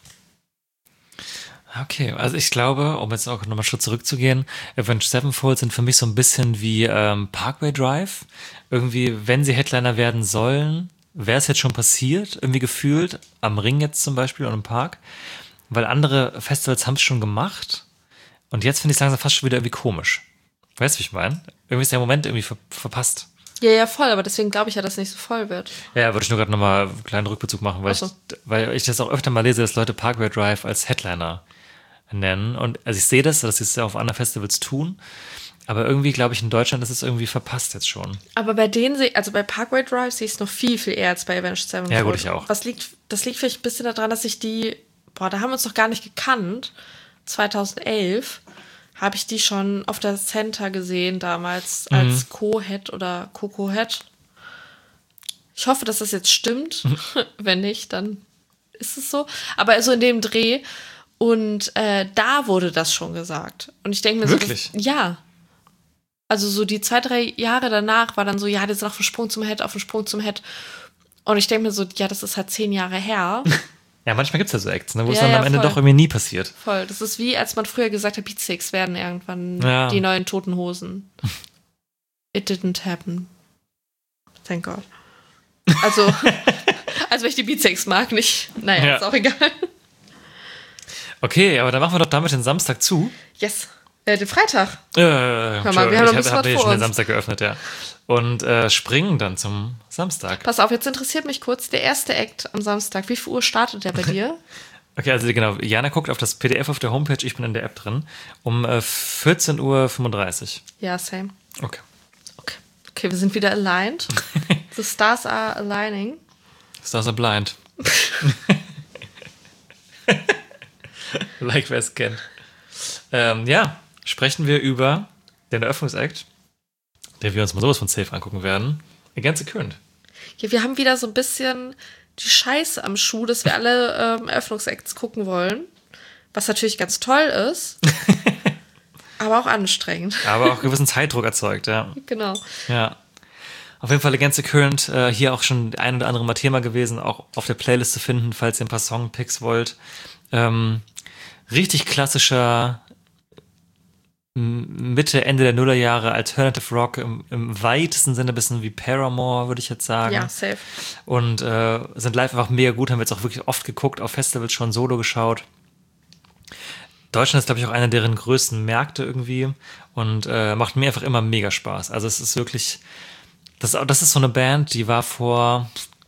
Okay, also ich glaube, um jetzt auch nochmal einen Schritt zurückzugehen, Avenged Sevenfold sind für mich so ein bisschen wie Parkway Drive. Irgendwie, wenn sie Headliner werden sollen, wäre es jetzt schon passiert, irgendwie gefühlt, am Ring jetzt zum Beispiel und im Park, weil andere Festivals haben es schon gemacht und jetzt finde ich es langsam fast schon wieder irgendwie komisch. Weißt du, wie ich meine? Irgendwie ist der Moment irgendwie verpasst. Ja, voll, aber deswegen glaube ich ja, dass es nicht so voll wird. Ja, würde ich nur gerade nochmal einen kleinen Rückbezug machen, weil ich das auch öfter mal lese, dass Leute Parkway Drive als Headliner nennen. Und also ich sehe das, dass sie es ja auf anderen Festivals tun, aber irgendwie glaube ich, in Deutschland ist es irgendwie verpasst jetzt schon. Aber bei denen also bei Parkway Drive sehe ich es noch viel, viel eher als bei Avenged Sevenfold. Ja, gut, ich auch. Das liegt vielleicht ein bisschen daran, dass ich da haben wir uns noch gar nicht gekannt. 2011 habe ich die schon auf der Center gesehen, damals als Co-Head oder Co-Co-Head. Ich hoffe, dass das jetzt stimmt. Wenn nicht, dann ist es so. Aber so in dem Dreh. Und da wurde das schon gesagt. Und ich denke mir wirklich? so, ja. Also so die 2-3 Jahre danach war dann so, ja, die sind auf dem Sprung zum Head. Und ich denke mir so, ja, das ist halt 10 Jahre her. Ja, manchmal gibt es ja so Acts, ne, wo es Ja, dann am Ende voll. doch irgendwie nie passiert. Voll. Das ist wie, als man früher gesagt hat, Beat Six werden irgendwann die neuen Toten Hosen. It didn't happen. Thank God. Also wenn ich die Beat Six mag, nicht. Naja, Ja. ist auch egal. Okay, aber dann machen wir doch damit den Samstag zu. Yes. Den Freitag. Hör mal, wir haben noch ein bisschen hab was ja vor schon den uns. Samstag geöffnet, ja. Und springen dann zum Samstag. Pass auf, jetzt interessiert mich kurz der erste Act am Samstag. Wie viel Uhr startet der bei dir? Okay, also genau, Jana guckt auf das PDF auf der Homepage, ich bin in der App drin, um 14:35 Uhr. Ja, same. Okay. Okay, wir sind wieder aligned. The stars are aligning. Stars are blind. Like wer es kennt. Ja, sprechen wir über den Eröffnungsakt, den wir uns mal sowas von safe angucken werden. Against the Current. Ja, wir haben wieder so ein bisschen die Scheiße am Schuh, dass wir alle Eröffnungsacts gucken wollen. Was natürlich ganz toll ist, aber auch anstrengend. Aber auch gewissen Zeitdruck erzeugt, ja. Genau. Ja. Auf jeden Fall Against the Current, hier auch schon ein oder andere Mal Thema gewesen, auch auf der Playlist zu finden, falls ihr ein paar Songpicks wollt. Richtig klassischer Mitte, Ende der Nullerjahre Alternative Rock im weitesten Sinne, ein bisschen wie Paramore, würde ich jetzt sagen. Ja, safe. Und sind live einfach mega gut, haben wir jetzt auch wirklich oft geguckt, auf Festivals schon solo geschaut. Deutschland ist, glaube ich, auch einer deren größten Märkte irgendwie und macht mir einfach immer mega Spaß. Also es ist wirklich, das ist so eine Band, die war vor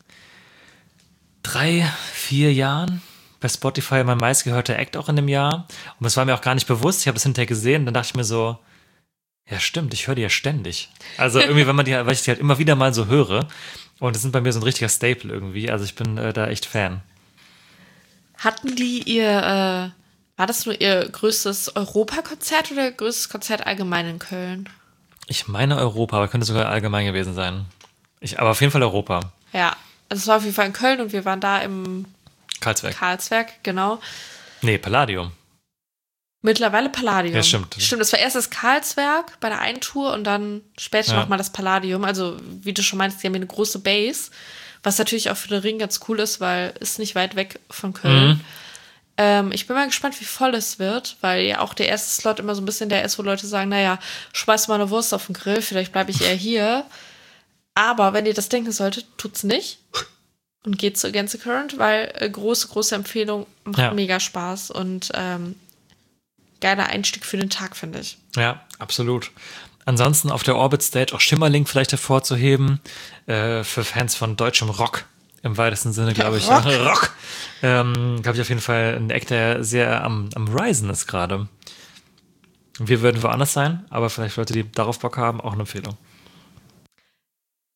3-4 Jahren bei Spotify mein meistgehörter Act auch in dem Jahr. Und das war mir auch gar nicht bewusst. Ich habe das hinterher gesehen, dann dachte ich mir so, ja stimmt, ich höre die ja ständig. Also irgendwie, weil ich die halt immer wieder mal so höre. Und das sind bei mir so ein richtiger Staple irgendwie. Also ich bin da echt Fan. Hatten die war das nur ihr größtes Europakonzert oder ihr größtes Konzert allgemein in Köln? Ich meine Europa, aber könnte sogar allgemein gewesen sein. Aber auf jeden Fall Europa. Ja, also es war auf jeden Fall in Köln und wir waren da im Karlswerk, genau. Nee, Palladium. Mittlerweile Palladium. Ja, stimmt. Stimmt, das war erst das Karlswerk bei der einen Tour und dann später nochmal das Palladium. Also, wie du schon meinst, die haben hier eine große Base, was natürlich auch für den Ring ganz cool ist, weil es nicht weit weg von Köln. Ich bin mal gespannt, wie voll es wird, weil ja auch der erste Slot immer so ein bisschen der ist, wo Leute sagen, naja, schmeiß mal eine Wurst auf den Grill, vielleicht bleibe ich eher hier. Aber wenn ihr das denken solltet, tut's nicht. Und geht zu Against the Current, weil große Empfehlung, macht mega Spaß und geiler Einstieg für den Tag, finde ich. Ja, absolut. Ansonsten auf der Orbit Stage auch Schimmerling vielleicht hervorzuheben, für Fans von deutschem Rock, im weitesten Sinne, glaube ich. Rock! Glaube ich auf jeden Fall ein Act, der sehr am Risen ist gerade. Wir würden woanders sein, aber vielleicht Leute, die darauf Bock haben, auch eine Empfehlung.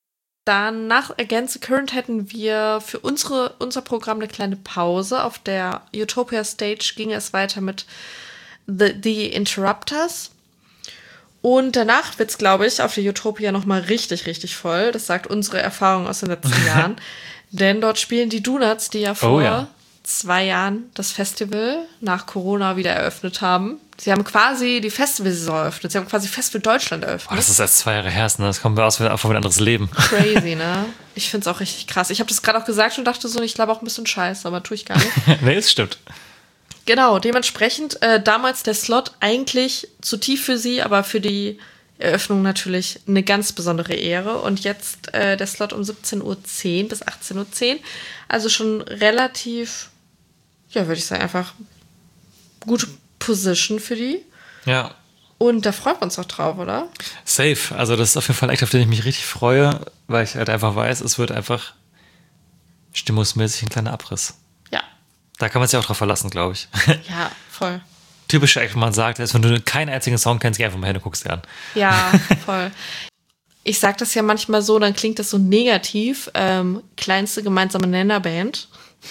Dann nach Against the Current hätten wir für unser Programm eine kleine Pause. Auf der Utopia Stage ging es weiter mit The Interrupters. Und danach wird es, glaube ich, auf der Utopia nochmal richtig, richtig voll. Das sagt unsere Erfahrung aus den letzten Jahren. Denn dort spielen die Donuts, die ja vor 2 Jahren das Festival nach Corona wieder eröffnet haben. Sie haben quasi die Festivalsaison eröffnet. Sie haben quasi Festival Deutschland eröffnet. Oh, das ist erst 2 Jahre her, ne? Das kommt mir aus wie ein anderes Leben. Crazy, ne? Ich finde es auch richtig krass. Ich habe das gerade auch gesagt und dachte so, ich glaube auch ein bisschen scheiße, aber tue ich gar nicht. Nee, das stimmt. Genau, dementsprechend damals der Slot eigentlich zu tief für sie, aber für die Eröffnung natürlich eine ganz besondere Ehre. Und jetzt der Slot um 17:10 Uhr bis 18:10 Uhr. Also schon relativ, ja, würde ich sagen, einfach gute Position für die. Ja. Und da freuen wir uns auch drauf, oder? Safe. Also das ist auf jeden Fall ein Act, auf den ich mich richtig freue, weil ich halt einfach weiß, es wird einfach stimmungsmäßig ein kleiner Abriss. Ja. Da kann man sich auch drauf verlassen, glaube ich. Ja, voll. Typischer Act, wo man sagt, ist, wenn du keinen einzigen Song kennst, geh einfach mal hin und guckst dir an. Ja, voll. Ich sag das ja manchmal so, dann klingt das so negativ. Kleinste gemeinsame Nennerband.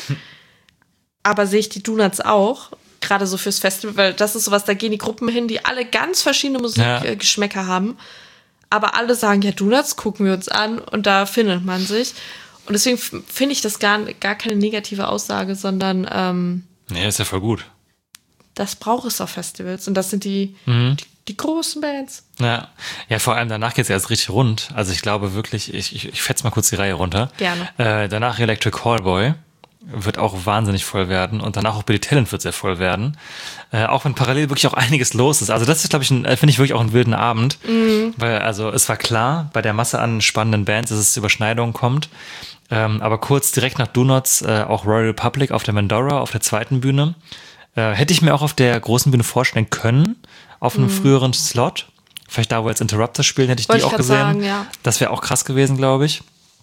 Aber sehe ich die Donuts auch. Gerade so fürs Festival, weil das ist sowas, da gehen die Gruppen hin, die alle ganz verschiedene Musikgeschmäcker haben. Aber alle sagen, ja, Donuts gucken wir uns an und da findet man sich. Und deswegen finde ich das gar keine negative Aussage, sondern Nee, ist ja voll gut. das braucht es auf Festivals. Und das sind die großen Bands. Ja, vor allem danach geht es ja erst richtig rund. Also ich glaube wirklich, ich fetze mal kurz die Reihe runter. Gerne. Danach Electric Callboy wird auch wahnsinnig voll werden und danach auch Billy Talent wird sehr voll werden. Auch wenn parallel wirklich auch einiges los ist. Also das ist, glaube ich, finde ich wirklich auch einen wilden Abend. Weil also es war klar, bei der Masse an spannenden Bands, dass es zu Überschneidungen kommt. Aber kurz direkt nach Donuts auch Royal Republic auf der Mandora, auf der zweiten Bühne. Hätte ich mir auch auf der großen Bühne vorstellen können, auf einem früheren Slot. Vielleicht da, wo jetzt Interrupters spielen, hätte ich die auch gesehen. Sagen, ja. Das wäre auch krass gewesen, glaube ich.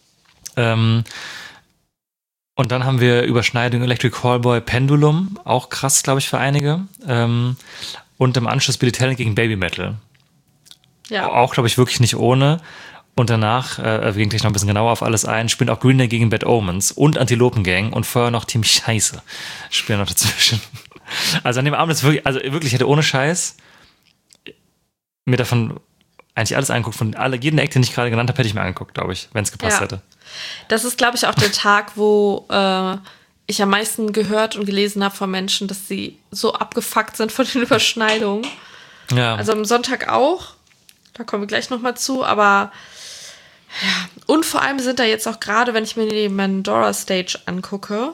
Und dann haben wir Überschneidung Electric Callboy, Pendulum, auch krass, glaube ich, für einige. Und im Anschluss Billy Talent gegen Baby Metal. Ja. Auch, glaube ich, wirklich nicht ohne. Und danach, wir gehen gleich noch ein bisschen genauer auf alles ein, spielen auch Green Day gegen Bad Omens und Antilopen Gang und vorher noch Team Scheiße spielen noch dazwischen. Also an dem Abend ist wirklich, ich hätte ohne Scheiß mir davon eigentlich alles angeguckt. Von jeden Act, den ich gerade genannt habe, hätte ich mir angeguckt, glaube ich, wenn es gepasst hätte. Das ist, glaube ich, auch der Tag, wo ich am meisten gehört und gelesen habe von Menschen, dass sie so abgefuckt sind von den Überschneidungen. Ja. Also am Sonntag auch. Da kommen wir gleich nochmal zu. Aber ja, und vor allem sind da jetzt auch gerade, wenn ich mir die Mandora Stage angucke,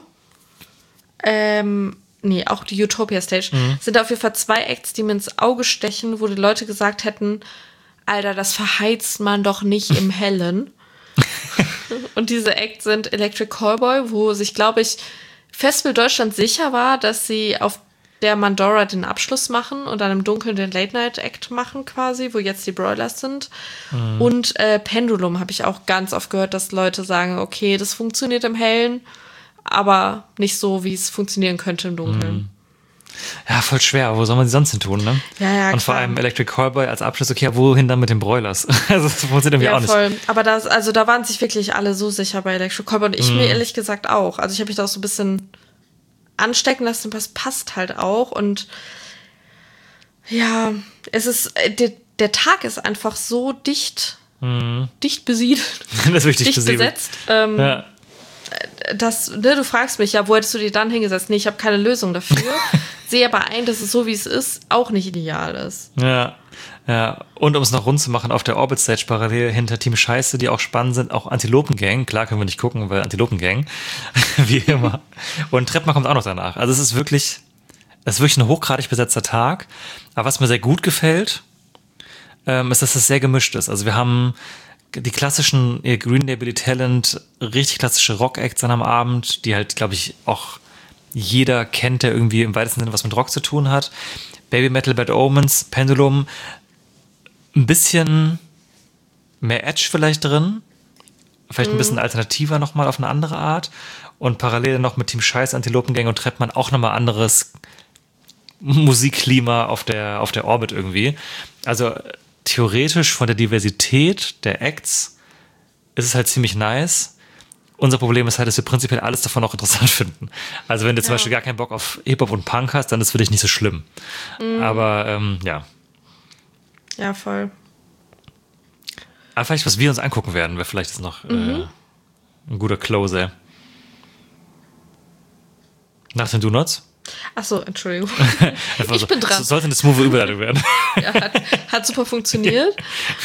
auch die Utopia Stage, sind da auf jeden Fall 2 Acts, die mir ins Auge stechen, wo die Leute gesagt hätten, Alter, das verheizt man doch nicht im Hellen. Und diese Acts sind Electric Callboy, wo sich, glaube ich, Festival Deutschland sicher war, dass sie auf der Mandora den Abschluss machen und dann im Dunkeln den Late-Night-Act machen quasi, wo jetzt die Broilers sind. Und Pendulum habe ich auch ganz oft gehört, dass Leute sagen, okay, das funktioniert im Hellen, aber nicht so, wie es funktionieren könnte im Dunkeln. Ja, voll schwer. Wo soll man sie sonst hin tun, ne? Ja, und vor allem Electric Callboy als Abschluss, okay, wohin dann mit den Broilers? Also das funktioniert irgendwie auch nicht. Voll. Aber da waren sich wirklich alle so sicher bei Electric Callboy und ich mir ehrlich gesagt auch. Also ich habe mich da auch so ein bisschen anstecken lassen, das passt halt auch. Und ja, es ist, der Tag ist einfach so dicht besiedelt. Das ist wirklich dicht besetzt. Du fragst mich ja, wo hättest du dir dann hingesetzt? Nee, ich habe keine Lösung dafür. Sehe aber ein, dass es so, wie es ist, auch nicht ideal ist. Ja. Und um es noch rund zu machen, auf der Orbit Stage parallel hinter Team Scheiße, die auch spannend sind, auch Antilopen Gang. Klar können wir nicht gucken, weil Antilopen Gang, wie immer. Und Treppmann kommt auch noch danach. Also es ist wirklich ein hochgradig besetzter Tag. Aber was mir sehr gut gefällt, ist, dass es sehr gemischt ist. Also wir haben die klassischen Green Day, Billy Talent, richtig klassische Rock-Acts dann am Abend, die halt, glaube ich, auch jeder kennt, der irgendwie im weitesten Sinne was mit Rock zu tun hat. Baby Metal, Bad Omens, Pendulum, ein bisschen mehr Edge vielleicht drin, vielleicht ein bisschen alternativer nochmal auf eine andere Art und parallel noch mit Team Scheiß, Antilopen Gang und Treppmann auch nochmal anderes Musikklima auf der Orbit irgendwie. Also theoretisch von der Diversität der Acts ist es halt ziemlich nice. Unser Problem ist halt, dass wir prinzipiell alles davon auch interessant finden. Also wenn du zum Beispiel gar keinen Bock auf Hip-Hop und Punk hast, dann ist es für dich nicht so schlimm. Aber ja. Ja, voll. Aber vielleicht, was wir uns angucken werden, wäre vielleicht jetzt noch ein guter Closer. Nach den Donuts? Achso, Entschuldigung. Ich bin dran. Das sollte eine smooth Überleitung werden. Ja, hat super funktioniert.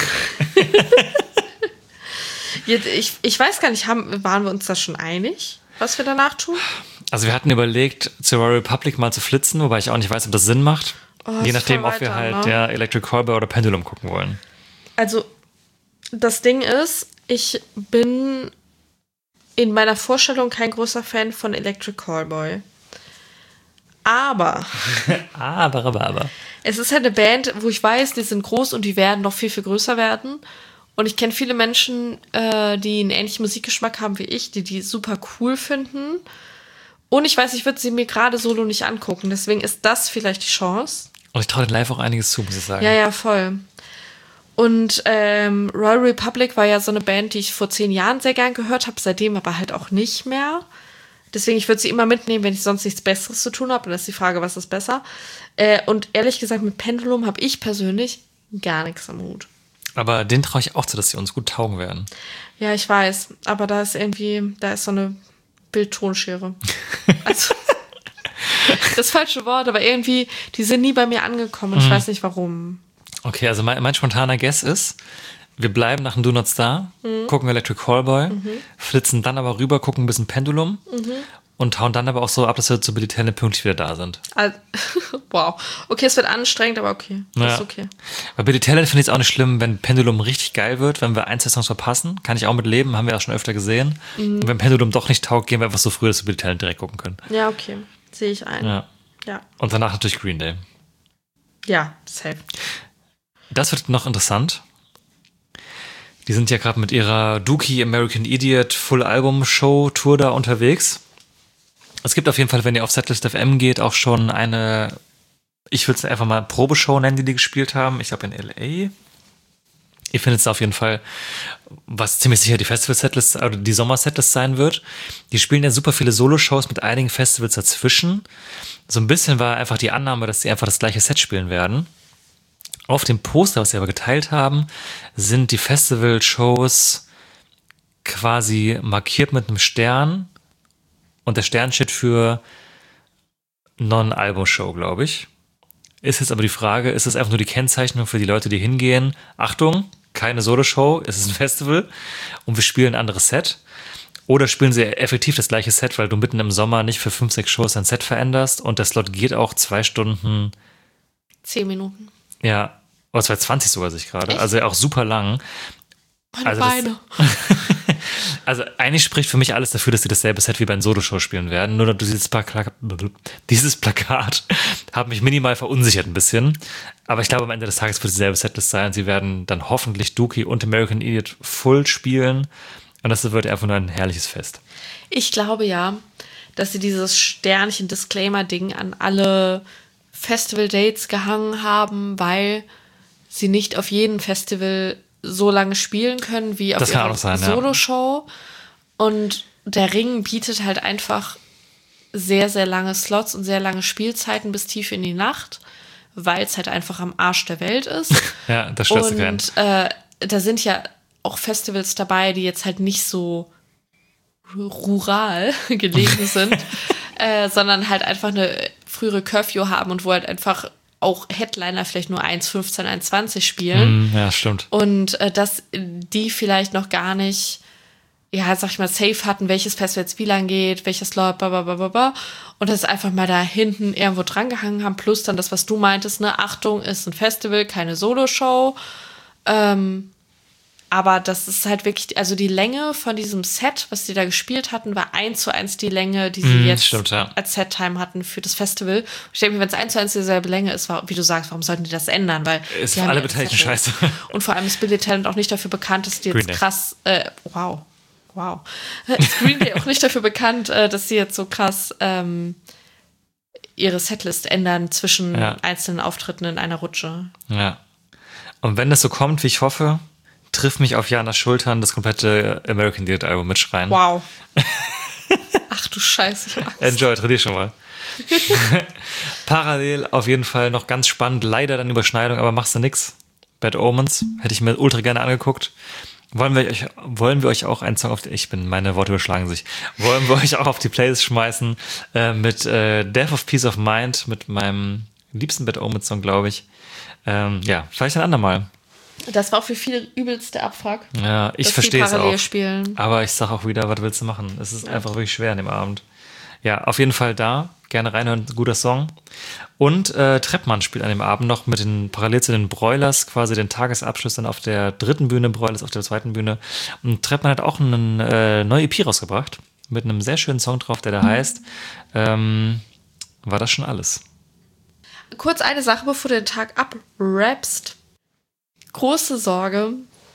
Jetzt, ich weiß gar nicht, waren wir uns da schon einig, was wir danach tun? Also wir hatten überlegt, zur Royal Republic mal zu flitzen, wobei ich auch nicht weiß, ob das Sinn macht. Je ist nachdem, voll ob wir weiter, halt ne? der Electric Callboy oder Pendulum gucken wollen. Also, das Ding ist, ich bin in meiner Vorstellung kein großer Fan von Electric Callboy. Aber es ist halt eine Band, wo ich weiß, die sind groß und die werden noch viel, viel größer werden. Und ich kenne viele Menschen, die einen ähnlichen Musikgeschmack haben wie ich, die super cool finden. Und ich weiß, ich würde sie mir gerade solo nicht angucken. Deswegen ist das vielleicht die Chance. Und ich traue den live auch einiges zu, muss ich sagen. Ja, voll. Und Royal Republic war ja so eine Band, die ich vor 10 Jahren sehr gern gehört habe, seitdem aber halt auch nicht mehr. Deswegen, ich würde sie immer mitnehmen, wenn ich sonst nichts Besseres zu tun habe. Und das ist die Frage, was ist besser? Und ehrlich gesagt, mit Pendulum habe ich persönlich gar nichts am Hut. Aber den traue ich auch zu, dass sie uns gut taugen werden. Ja, ich weiß. Aber da ist so eine Bildtonschere. Also, das falsche Wort, aber irgendwie, die sind nie bei mir angekommen. Ich weiß nicht, warum. Okay, also mein spontaner Guess ist, wir bleiben nach den Donuts da, gucken Electric Callboy, flitzen dann aber rüber, gucken ein bisschen Pendulum und hauen dann aber auch so ab, dass wir zu Billy Talent pünktlich wieder da sind. Also, wow. Okay, es wird anstrengend, aber okay. Das ist okay. Bei Billy Talent finde ich es auch nicht schlimm, wenn Pendulum richtig geil wird, wenn wir 1, 2 Songs verpassen. Kann ich auch mit leben, haben wir auch schon öfter gesehen. Und wenn Pendulum doch nicht taugt, gehen wir einfach so früh, dass wir Billy Talent direkt gucken können. Ja, okay. Sehe ich ein. Ja. Und danach natürlich Green Day. Ja, safe. Das wird noch interessant. Die sind ja gerade mit ihrer Dookie American Idiot Full Album Show Tour da unterwegs. Es gibt auf jeden Fall, wenn ihr auf Setlist FM geht, auch schon eine, ich würde es einfach mal Probeshow nennen, die gespielt haben. Ich glaube in L.A. Ihr findet es auf jeden Fall, was ziemlich sicher die Festival-Setlist oder die Sommer-Setlist sein wird. Die spielen ja super viele Solo-Shows mit einigen Festivals dazwischen. So ein bisschen war einfach die Annahme, dass sie einfach das gleiche Set spielen werden. Auf dem Poster, was sie aber geteilt haben, sind die Festival-Shows quasi markiert mit einem Stern. Und der Stern steht für Non-Album-Show, glaube ich. Ist jetzt aber die Frage, ist das einfach nur die Kennzeichnung für die Leute, die hingehen? Achtung, keine Solo-Show, es ist ein Festival und wir spielen ein anderes Set. Oder spielen sie effektiv das gleiche Set, weil du mitten im Sommer nicht für 5, 6 Shows dein Set veränderst und der Slot geht auch 2 Stunden. 10 Minuten. Ja, oder 2,20 sogar sich gerade. Also auch super lang. Meine Beine. Also eigentlich spricht für mich alles dafür, dass sie dasselbe Set wie bei einer Solo-Show spielen werden. Nur dieses Plakat hat mich minimal verunsichert ein bisschen. Aber ich glaube, am Ende des Tages wird es dieselbe Setlist sein. Sie werden dann hoffentlich Dookie und American Idiot Full spielen. Und das wird einfach nur ein herrliches Fest. Ich glaube ja, dass sie dieses Sternchen-Disclaimer-Ding an alle Festival-Dates gehangen haben, weil sie nicht auf jedem Festival so lange spielen können wie auf ihrer Solo-Show. Ja. Und der Ring bietet halt einfach sehr, sehr lange Slots und sehr lange Spielzeiten bis tief in die Nacht, weil es halt einfach am Arsch der Welt ist. Ja, das stört keinen. Und da sind ja auch Festivals dabei, die jetzt halt nicht so rural gelegen sind, sondern halt einfach eine frühere Curfew haben und wo halt einfach auch Headliner vielleicht nur 1,15, 1,20 spielen. Ja, stimmt. Und dass die vielleicht noch gar nicht, ja, sag ich mal, safe hatten, welches Festival jetzt wie lang geht, welches Slot, blablabla. Und das einfach mal da hinten irgendwo drangehangen haben. Plus dann das, was du meintest, ne, Achtung, ist ein Festival, keine Solo-Show. Aber das ist halt wirklich, also die Länge von diesem Set, was die da gespielt hatten, war 1:1 die Länge, die sie jetzt als Set-Time hatten für das Festival. Ich denke mir, wenn es 1:1 dieselbe Länge ist, wie du sagst, warum sollten die das ändern? Weil ist für alle Beteiligten scheiße. Und vor allem ist Billy Talent auch nicht dafür bekannt, dass die jetzt krass, wow. Ist Green Day auch nicht dafür bekannt, dass sie jetzt so krass ihre Setlist ändern zwischen einzelnen Auftritten in einer Rutsche. Ja. Und wenn das so kommt, wie ich hoffe, Triff mich auf Janas Schultern, das komplette American Idiot Album mitschreien. Wow. Ach du Scheiße. Ich hab Angst. Enjoy, trainier schon mal. Parallel auf jeden Fall noch ganz spannend. Leider dann Überschneidung, aber machst du nix. Bad Omens hätte ich mir ultra gerne angeguckt. Wollen wir euch auch einen Song meine Worte überschlagen sich. Wollen wir euch auch auf die Playlist schmeißen mit Death of Peace of Mind, mit meinem liebsten Bad Omens Song, glaube ich. Vielleicht ein andermal. Das war auch für viele übelste Abfuck. Ja, ich verstehe es auch. Spielen. Aber ich sag auch wieder, was willst du machen? Es ist einfach wirklich schwer an dem Abend. Ja, auf jeden Fall da. Gerne reinhören, guter Song. Und Treppmann spielt an dem Abend noch parallel zu den Broilers quasi den Tagesabschluss dann auf der 3. Bühne, Broilers auf der 2. Bühne. Und Treppmann hat auch eine neue EP rausgebracht mit einem sehr schönen Song drauf, der da heißt War das schon alles? Kurz eine Sache, bevor du den Tag abrappst. Große Sorge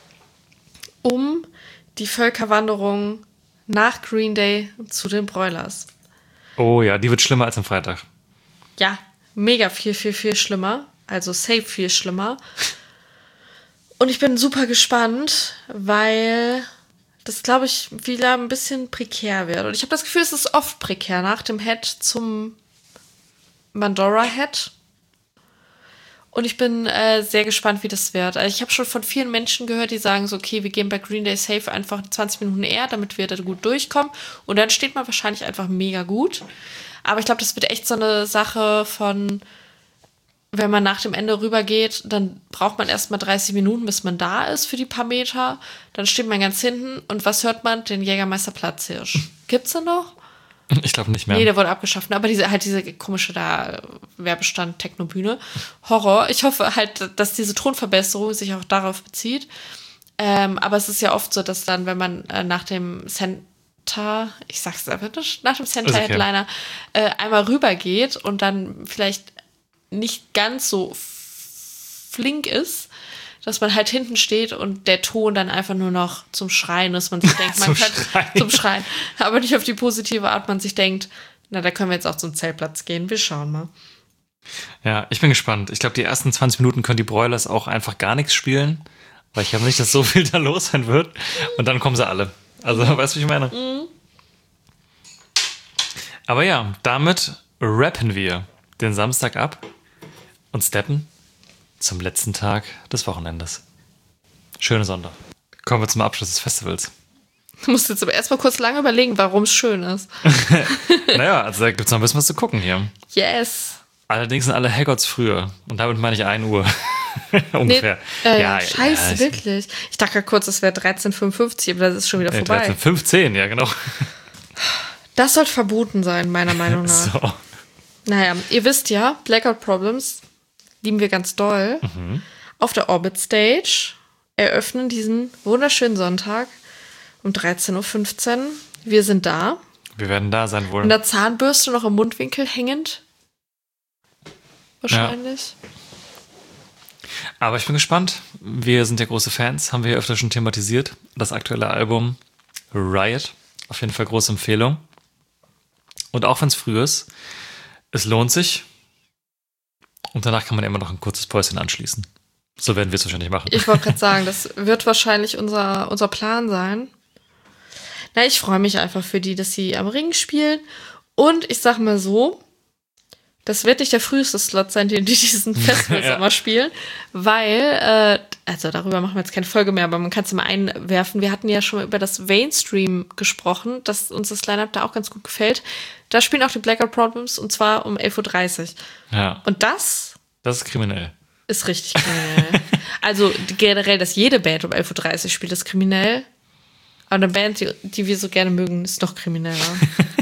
um die Völkerwanderung nach Green Day zu den Broilers. Oh ja, die wird schlimmer als am Freitag. Ja, mega viel, viel, viel schlimmer. Also safe viel schlimmer. Und ich bin super gespannt, weil das, glaube ich, wieder ein bisschen prekär wird. Und ich habe das Gefühl, es ist oft prekär nach dem Head zum Mandora-Head. Und ich bin sehr gespannt, wie das wird. Also ich habe schon von vielen Menschen gehört, die sagen so, okay, wir gehen bei Green Day safe einfach 20 Minuten eher, damit wir da gut durchkommen. Und dann steht man wahrscheinlich einfach mega gut. Aber ich glaube, das wird echt so eine Sache von, wenn man nach dem Ende rübergeht, dann braucht man erstmal 30 Minuten, bis man da ist für die paar Meter. Dann steht man ganz hinten und was hört man? Den Jägermeister Platzhirsch. Gibt's den noch? Ich glaube nicht mehr. Nee, der wurde abgeschafft. Aber diese komische Werbestand, Technobühne. Horror. Ich hoffe halt, dass diese Tonverbesserung sich auch darauf bezieht. Aber es ist ja oft so, dass dann, wenn man nach dem ich sag's einfach nicht, nach dem Center-Headliner einmal rübergeht und dann vielleicht nicht ganz so flink ist, dass man halt hinten steht und der Ton dann einfach nur noch zum Schreien ist. Man sich denkt, man kann zum Schreien. Aber nicht auf die positive Art, man sich denkt, na, da können wir jetzt auch zum Zeltplatz gehen. Wir schauen mal. Ja, ich bin gespannt. Ich glaube, die ersten 20 Minuten können die Broilers auch einfach gar nichts spielen, weil ich glaube nicht, dass so viel da los sein wird. Und dann kommen sie alle. Also, weißt du, wie ich meine? Mhm. Aber ja, damit rappen wir den Samstag ab und steppen zum letzten Tag des Wochenendes. Schöne Sonntag. Kommen wir zum Abschluss des Festivals. Du musst jetzt aber erstmal kurz lange überlegen, warum es schön ist. Naja, also da gibt es noch ein bisschen was zu gucken hier. Yes. Allerdings sind alle Haggods früher. Und damit meine ich 1 Uhr. Ungefähr. Nee, scheiße, wirklich. Ich dachte gerade kurz, es wäre 13:55, aber das ist schon wieder vorbei. 13:15, ja genau. Das sollte verboten sein, meiner Meinung nach. So. Naja, ihr wisst ja, Blackout Problems lieben wir ganz doll. Mhm. Auf der Orbit Stage eröffnen diesen wunderschönen Sonntag um 13:15 Uhr. Wir sind da. Wir werden da sein wohl. In der Zahnbürste noch im Mundwinkel hängend. Wahrscheinlich. Ja. Aber ich bin gespannt. Wir sind ja große Fans, haben wir ja öfter schon thematisiert. Das aktuelle Album Riot. Auf jeden Fall große Empfehlung. Und auch wenn es früh ist, es lohnt sich. Und danach kann man immer noch ein kurzes Päuschen anschließen. So werden wir es wahrscheinlich machen. Ich wollte gerade sagen, das wird wahrscheinlich unser Plan sein. Na, ich freue mich einfach für die, dass sie am Ring spielen. Und ich sag mal so, das wird nicht der früheste Slot sein, den die diesen Festivals immer spielen, weil, also darüber machen wir jetzt keine Folge mehr, aber man kann es mal einwerfen. Wir hatten ja schon mal über das Mainstream gesprochen, dass uns das Line-Up da auch ganz gut gefällt. Da spielen auch die Blackout Problems und zwar um 11:30 Uhr. Ja. Und das ist kriminell. Ist richtig kriminell. Also generell, dass jede Band um 11:30 Uhr spielt, ist kriminell. Aber eine Band, die wir so gerne mögen, ist noch krimineller.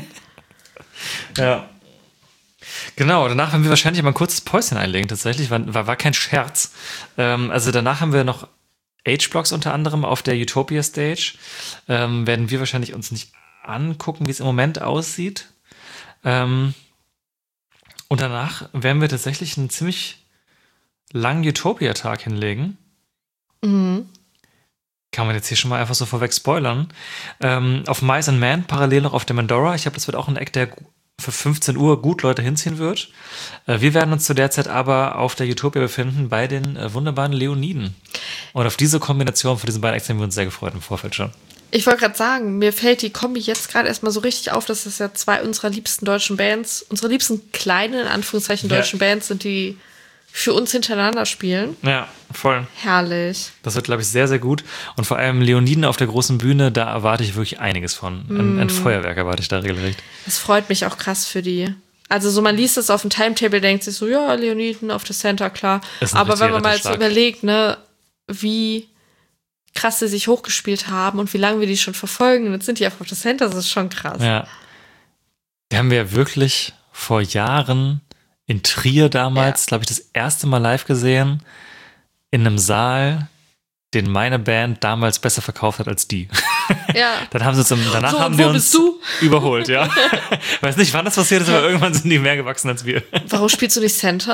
Ja. Genau, danach werden wir wahrscheinlich mal ein kurzes Päuschen einlegen, tatsächlich, war kein Scherz. Also danach haben wir noch H-Blocks unter anderem auf der Utopia Stage. Werden wir wahrscheinlich uns nicht angucken, wie es im Moment aussieht. Und danach werden wir tatsächlich einen ziemlich langen Utopia-Tag hinlegen. Mhm. Kann man jetzt hier schon mal einfach so vorweg spoilern. Auf Mice and Man, parallel noch auf der Mandora. Ich glaube, das wird auch ein Act, der für 15 Uhr gut Leute hinziehen wird. Wir werden uns zu der Zeit aber auf der Utopia befinden bei den wunderbaren Leoniden. Und auf diese Kombination von diesen beiden Acts haben wir uns sehr gefreut im Vorfeld schon. Ich wollte gerade sagen, mir fällt die Kombi jetzt gerade erstmal so richtig auf, dass das ja zwei unserer liebsten deutschen Bands, unsere liebsten kleinen, in Anführungszeichen, deutschen Bands sind, die für uns hintereinander spielen. Ja, voll. Herrlich. Das wird, glaube ich, sehr, sehr gut. Und vor allem Leoniden auf der großen Bühne, da erwarte ich wirklich einiges von. Ein Feuerwerk erwarte ich da regelrecht. Das freut mich auch krass für die. Also so, man liest das auf dem Timetable, denkt sich so, ja, Leoniden auf der Center, klar. Aber wenn man mal so überlegt, ne, wie krass sie sich hochgespielt haben und wie lange wir die schon verfolgen, und jetzt sind die einfach auf der Center, das ist schon krass. Ja. Die haben wir wirklich vor Jahren in Trier damals, glaube ich, das erste Mal live gesehen, in einem Saal, den meine Band damals besser verkauft hat als die. Ja. Dann haben sie uns danach so, haben wir uns überholt, ja. Weiß nicht, wann das passiert ist, aber irgendwann sind die mehr gewachsen als wir. Warum spielst du nicht Center?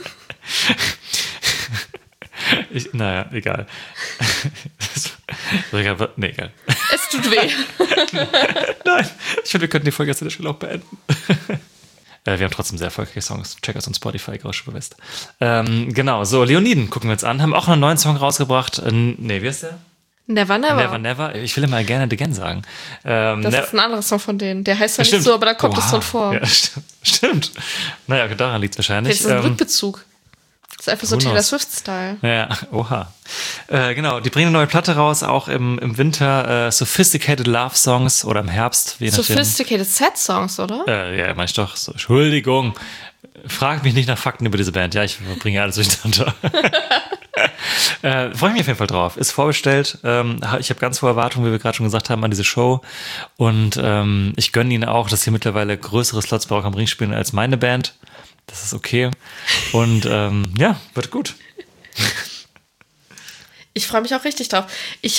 Naja, egal. Nee, egal. Es tut weh. Nein, ich finde, wir könnten die Folge jetzt an der Stelle auch beenden. Wir haben trotzdem sehr erfolgreiche Songs. Check us on Spotify, Grausch über West. Genau, so, Leoniden gucken wir uns an. Haben auch einen neuen Song rausgebracht. Nee, wie ist der? Never, never. Never, never. Ich will immer gerne again sagen. Das ist ein anderer Song von denen. Der heißt ja nicht so, aber da kommt es drin vor. Ja, stimmt. Naja, daran liegt es wahrscheinlich. Das ist ein Rückbezug. Das ist einfach so Taylor Swift-Style. Ja, oha. Genau, die bringen eine neue Platte raus, auch im Winter. Sophisticated Love Songs oder im Herbst. Sophisticated Sad Songs, oder? Ja, mach ich doch. So, Entschuldigung. Frag mich nicht nach Fakten über diese Band. Ja, ich bringe alles durcheinander. Freue ich mich auf jeden Fall drauf. Ist vorbestellt. Ich habe ganz hohe Erwartungen, wie wir gerade schon gesagt haben, an diese Show. Und ich gönne ihnen auch, dass sie mittlerweile größere Slots bei Rock am Ring spielen als meine Band. Das ist okay. Und ja, wird gut. Ich freue mich auch richtig drauf.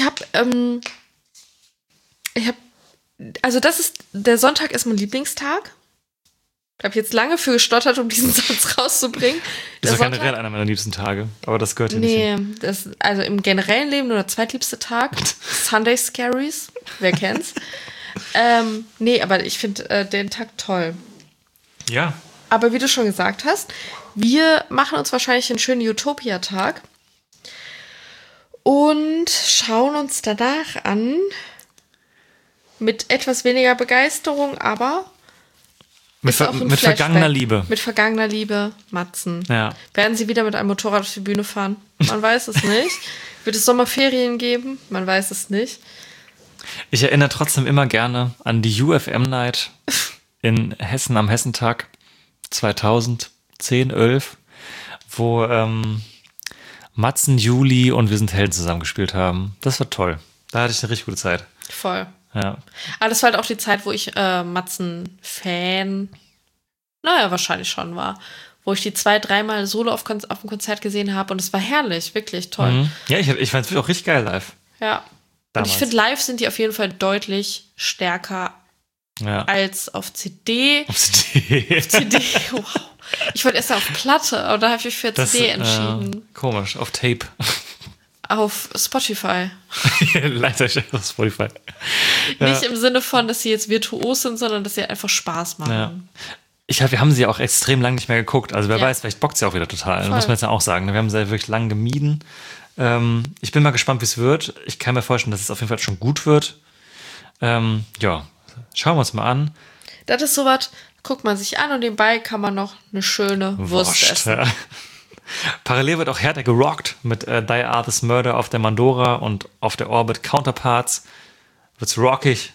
Also der Sonntag ist mein Lieblingstag. Ich habe jetzt lange für gestottert, um diesen Satz rauszubringen. Das ist generell einer meiner liebsten Tage, aber das gehört hier nicht hin. Also im generellen Leben nur der zweitliebste Tag. Sunday Scaries, wer kennt's? Nee, aber ich finde den Tag toll. Ja. Aber wie du schon gesagt hast, wir machen uns wahrscheinlich einen schönen Utopia-Tag und schauen uns danach an, mit etwas weniger Begeisterung, aber mit vergangener Liebe. Mit vergangener Liebe, Matzen. Ja. Werden sie wieder mit einem Motorrad auf die Bühne fahren? Man weiß es nicht. Wird es Sommerferien geben? Man weiß es nicht. Ich erinnere trotzdem immer gerne an die UFM-Night in Hessen am Hessentag 2010, 11, wo Matzen, Juli und Wir sind Helden zusammengespielt haben. Das war toll. Da hatte ich eine richtig gute Zeit. Voll. Ja. Aber das war halt auch die Zeit, wo ich Matzen-Fan, wahrscheinlich schon war. Wo ich die 2-3 Mal solo auf dem Konzert gesehen habe und es war herrlich, wirklich toll. Mhm. Ja, ich fand es auch richtig geil live. Ja. Damals. Und ich finde, live sind die auf jeden Fall deutlich stärker als auf CD. Auf CD. Auf CD, wow. Ich wollte erst auf Platte, aber da habe ich mich für CD entschieden. Komisch, auf Tape. Auf Spotify. Leider auf Spotify. Nicht im Sinne von, dass sie jetzt virtuos sind, sondern dass sie einfach Spaß machen. Ja. Wir haben sie auch extrem lang nicht mehr geguckt. Also wer weiß, vielleicht bockt sie auch wieder total. Muss man jetzt ja auch sagen. Wir haben sie ja wirklich lang gemieden. Ich bin mal gespannt, wie es wird. Ich kann mir vorstellen, dass es auf jeden Fall schon gut wird. Schauen wir uns mal an. Das ist sowas, guckt man sich an und nebenbei kann man noch eine schöne Wurst essen. Ja. Parallel wird auch härter gerockt mit Die Artist Murder auf der Mandora und auf der Orbit Counterparts. Wird's rockig.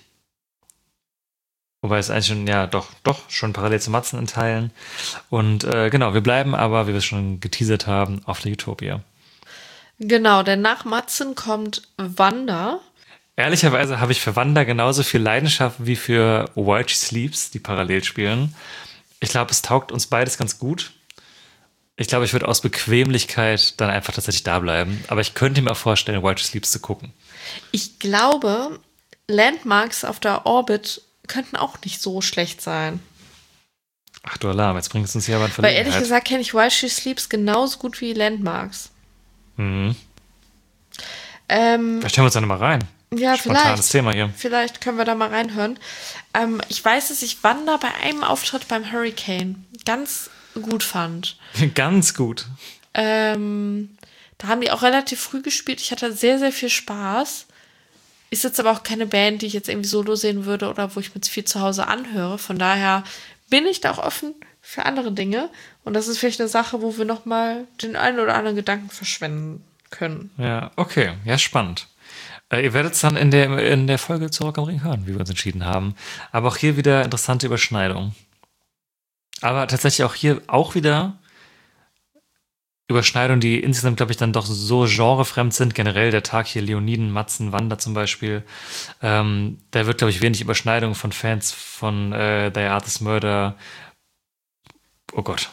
Wobei es eigentlich schon, schon parallel zu Matzen in Teilen. Und genau, wir bleiben aber, wie wir es schon geteasert haben, auf der Utopia. Genau, denn nach Matzen kommt Wanda. Ehrlicherweise habe ich für Wanda genauso viel Leidenschaft wie für While She Sleeps, die parallel spielen. Ich glaube, es taugt uns beides ganz gut. Ich glaube, ich würde aus Bequemlichkeit dann einfach tatsächlich da bleiben. Aber ich könnte mir auch vorstellen, While She Sleeps zu gucken. Ich glaube, Landmarks auf der Orbit könnten auch nicht so schlecht sein. Ach du Alarm, jetzt bringt es uns hier aber in Verlegenheit. Weil ehrlich gesagt kenne ich While She Sleeps genauso gut wie Landmarks. Mhm. Da stellen wir uns dann mal rein. Ja, Spontanes Thema hier. Vielleicht können wir da mal reinhören. Ich weiß, dass ich Wanda bei einem Auftritt beim Hurricane ganz gut fand. Ganz gut. Da haben die auch relativ früh gespielt. Ich hatte sehr, sehr viel Spaß. Ist jetzt aber auch keine Band, die ich jetzt irgendwie solo sehen würde oder wo ich mir viel zu Hause anhöre. Von daher bin ich da auch offen für andere Dinge. Und das ist vielleicht eine Sache, wo wir nochmal den einen oder anderen Gedanken verschwenden können. Ja, okay. Ja, spannend. Ihr werdet es dann in der Folge zu Rock am Ring hören, wie wir uns entschieden haben. Aber auch hier wieder interessante Überschneidung. Aber tatsächlich auch wieder Überschneidungen, die insgesamt, glaube ich, dann doch so genrefremd sind. Generell der Tag hier, Leoniden, Matzen, Wanda zum Beispiel. Da wird, glaube ich, wenig Überschneidung von Fans von The Artist Murder. Oh Gott.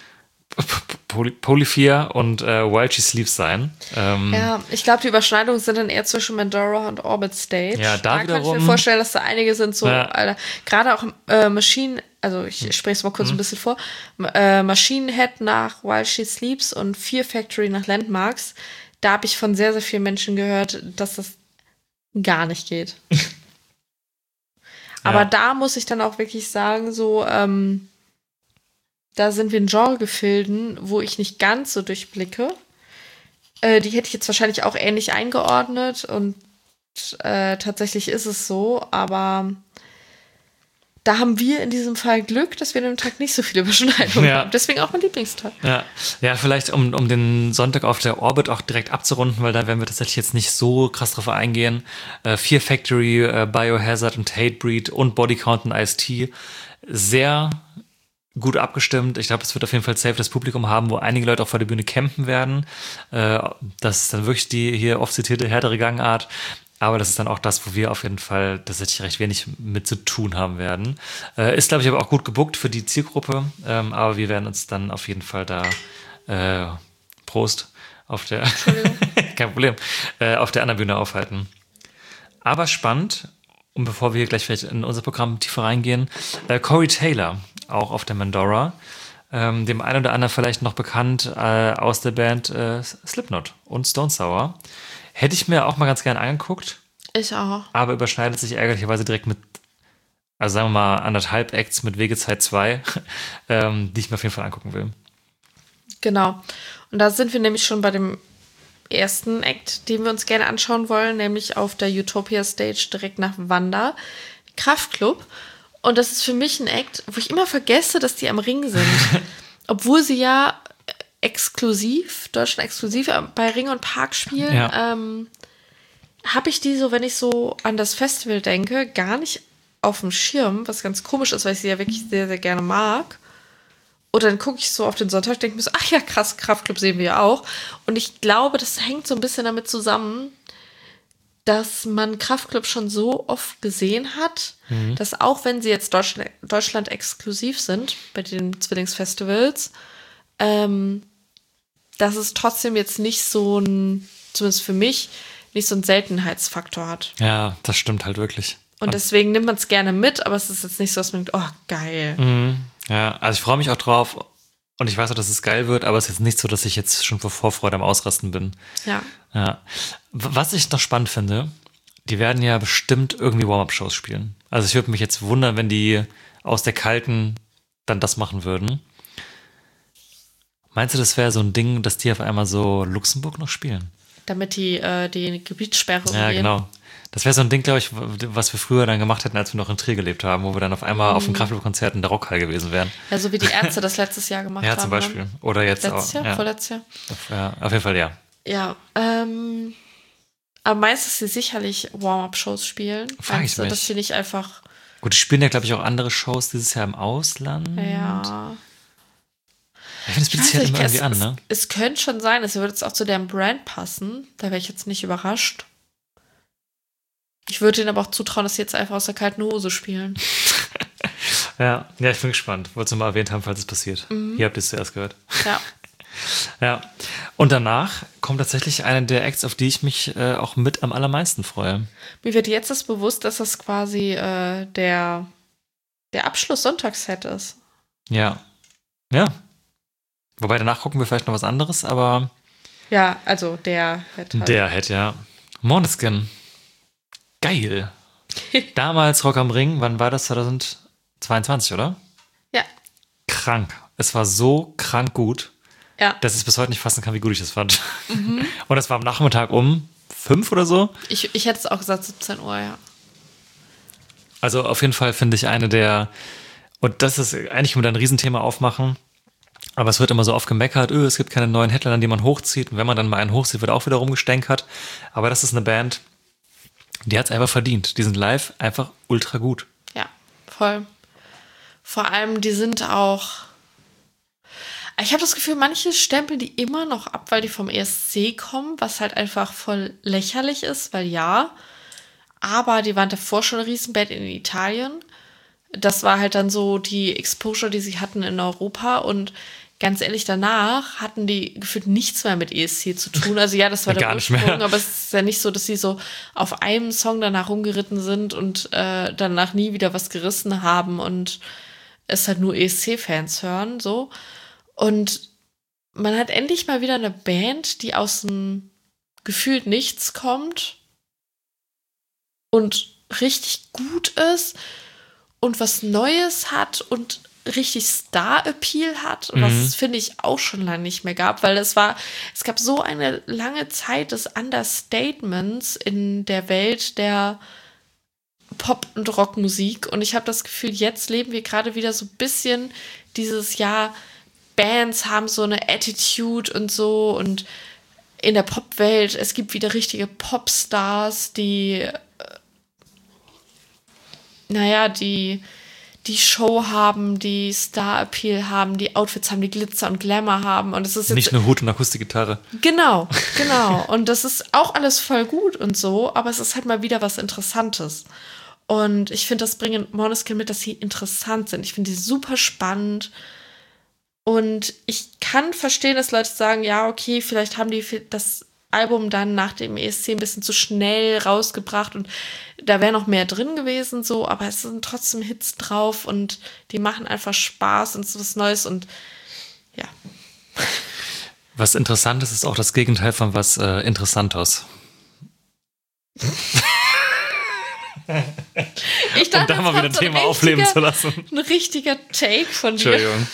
Polyphia und While She Sleeps sein. Ja, ich glaube, die Überschneidungen sind dann eher zwischen Mandora und Orbit Stage. Ja, da kann ich wiederum- mir vorstellen, dass da einige sind so, Ja. Alter, gerade auch Machine, also ich spreche es mal kurz ein bisschen vor, Machine Head nach While She Sleeps und Fear Factory nach Landmarks. Da habe ich von sehr, sehr vielen Menschen gehört, dass das gar nicht geht. Aber da muss ich dann auch wirklich sagen, so, da sind wir in Genregefilden, wo ich nicht ganz so durchblicke. Die hätte ich jetzt wahrscheinlich auch ähnlich eingeordnet und tatsächlich ist es so, aber da haben wir in diesem Fall Glück, dass wir an dem Tag nicht so viele Überschneidungen haben. Deswegen auch mein Lieblingstag. Ja, vielleicht um den Sonntag auf der Orbit auch direkt abzurunden, weil da werden wir tatsächlich jetzt nicht so krass drauf eingehen. Fear Factory, Biohazard und Hatebreed und Bodycount und Ice-T sehr gut abgestimmt. Ich glaube, es wird auf jeden Fall safe das Publikum haben, wo einige Leute auch vor der Bühne campen werden. Das ist dann wirklich die hier oft zitierte härtere Gangart. Aber das ist dann auch das, wo wir auf jeden Fall tatsächlich recht wenig mit zu tun haben werden. Ist, glaube ich, aber auch gut gebuckt für die Zielgruppe. Aber wir werden uns dann auf jeden Fall da Prost auf der kein Problem, auf der anderen Bühne aufhalten. Aber spannend, und bevor wir gleich vielleicht in unser Programm tiefer reingehen, Corey Taylor, auch auf der Mandora. Dem einen oder anderen vielleicht noch bekannt aus der Band Slipknot und Stone Sour. Hätte ich mir auch mal ganz gerne angeguckt. Ich auch. Aber überschneidet sich ärgerlicherweise direkt mit, also sagen wir mal, 1,5 Acts mit Wegezeit 2, die ich mir auf jeden Fall angucken will. Genau. Und da sind wir nämlich schon bei dem ersten Act, den wir uns gerne anschauen wollen, nämlich auf der Utopia Stage direkt nach Wanda, Kraftklub. Und das ist für mich ein Act, wo ich immer vergesse, dass die am Ring sind. Obwohl sie ja exklusiv, Deutschland exklusiv bei Ring und Park spielen, habe ich die so, wenn ich so an das Festival denke, gar nicht auf dem Schirm, was ganz komisch ist, weil ich sie ja wirklich sehr, sehr gerne mag. Und dann gucke ich so auf den Sonntag, denke mir so, ach ja, krass, Kraftklub sehen wir ja auch. Und ich glaube, das hängt so ein bisschen damit zusammen, dass man Kraftklub schon so oft gesehen hat, dass auch wenn sie jetzt Deutschland exklusiv sind, bei den Zwillingsfestivals, dass es trotzdem jetzt nicht so ein, zumindest für mich, nicht so einen Seltenheitsfaktor hat. Ja, das stimmt halt wirklich. Und deswegen nimmt man es gerne mit, aber es ist jetzt nicht so, dass man denkt, oh, geil. Ja, also ich freue mich auch drauf und ich weiß auch, dass es geil wird, aber es ist jetzt nicht so, dass ich jetzt schon vor Vorfreude am Ausrasten bin. Ja. Was ich noch spannend finde, die werden ja bestimmt irgendwie Warm-Up-Shows spielen. Also ich würde mich jetzt wundern, wenn die aus der Kalten dann das machen würden. Meinst du, das wäre so ein Ding, dass die auf einmal so Luxemburg noch spielen? Damit die Gebietssperre umgehen. Ja, genau. Das wäre so ein Ding, glaube ich, was wir früher dann gemacht hätten, als wir noch in Trier gelebt haben, wo wir dann auf einmal auf dem Kraftklub-Konzert in der Rockhall gewesen wären. Ja, so wie die Ärzte das letztes Jahr gemacht haben. Ja, zum Beispiel. Oder jetzt letztes auch. Jahr? Vorletztes Jahr? Ja, auf jeden Fall, ja. Ja, aber meistens sie sicherlich Warm-Up-Shows spielen. Frage ich mich. Dass sie nicht einfach... Gut, die spielen ja, glaube ich, auch andere Shows dieses Jahr im Ausland. Ja. Ich finde, das bietet sich halt immer irgendwie an, ne? Es könnte schon sein, es würde jetzt auch zu deren Brand passen. Da wäre ich jetzt nicht überrascht. Ich würde ihnen aber auch zutrauen, dass sie jetzt einfach aus der kalten Hose spielen. Ja, ich bin gespannt. Wolltest du mal erwähnt haben, falls es passiert. Hier habt ihr es zuerst gehört. Ja. Ja. Und danach kommt tatsächlich einer der Acts, auf die ich mich auch mit am allermeisten freue. Mir wird jetzt das bewusst, dass das quasi der Abschluss-Sonntagsset ist. Ja. Wobei danach gucken wir vielleicht noch was anderes, aber... Ja, also der Head halt. Der Head, ja. Måneskin. geil. Damals Rock am Ring, wann war das? 2022, oder? Ja. Krank. Es war so krank gut, Ja. dass ich bis heute nicht fassen kann, wie gut ich das fand. Und es war am Nachmittag um 5 oder so. Ich hätte es auch gesagt, 17 Uhr, ja. Also auf jeden Fall finde ich eine der, und das ist eigentlich, wenn wir da ein Riesenthema aufmachen, aber es wird immer so oft gemeckert, es gibt keine neuen Headliner, die man hochzieht. Und wenn man dann mal einen hochzieht, wird auch wieder rumgestänkert. Aber das ist eine Band, die hat es einfach verdient. Die sind live einfach ultra gut. Ja, voll. Vor allem, die sind auch. Ich habe das Gefühl, manche stempeln die immer noch ab, weil die vom ESC kommen, was halt einfach voll lächerlich ist, weil ja. Aber die waren davor schon eine Riesenband in Italien. Das war halt dann so die Exposure, die sie hatten in Europa. Und ganz ehrlich, danach hatten die gefühlt nichts mehr mit ESC zu tun. Also ja, das war der Gar nicht Ursprung, mehr. aber es ist ja nicht so, dass sie so auf einem Song danach rumgeritten sind und danach nie wieder was gerissen haben und es halt nur ESC-Fans hören, so. Und man hat endlich mal wieder eine Band, die aus dem gefühlt nichts kommt und richtig gut ist und was Neues hat und richtig Star-Appeal hat, was es, finde ich, auch schon lange nicht mehr gab, weil es gab so eine lange Zeit des Understatements in der Welt der Pop- und Rockmusik und ich habe das Gefühl, jetzt leben wir gerade wieder so ein bisschen dieses Jahr, Bands haben so eine Attitude und so und in der Popwelt, es gibt wieder richtige Popstars, die die Show haben, die Star-Appeal haben, die Outfits haben, die Glitzer und Glamour haben. Und es ist jetzt Nicht nur Hut und Akustikgitarre. Genau. Und das ist auch alles voll gut und so, aber es ist halt mal wieder was Interessantes. Und ich finde, das bringen Måneskin mit, dass sie interessant sind. Ich finde die super spannend. Und ich kann verstehen, dass Leute sagen, ja, okay, vielleicht haben die das Album dann nach dem ESC ein bisschen zu schnell rausgebracht und da wäre noch mehr drin gewesen, so, aber es sind trotzdem Hits drauf und die machen einfach Spaß und es ist was Neues und ja. Was interessant ist, ist auch das Gegenteil von was Interessantos. Ich dachte, da mal wieder ein Thema aufleben zu lassen. Ein richtiger Take von dir. Entschuldigung.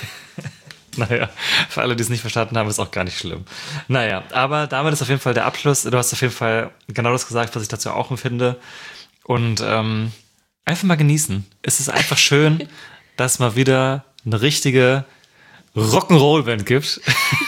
Naja, für alle, die es nicht verstanden haben, ist auch gar nicht schlimm. Naja, aber damit ist auf jeden Fall der Abschluss. Du hast auf jeden Fall genau das gesagt, was ich dazu auch empfinde. Und einfach mal genießen. Es ist einfach schön, dass es mal wieder eine richtige Rock'n'Roll-Band gibt,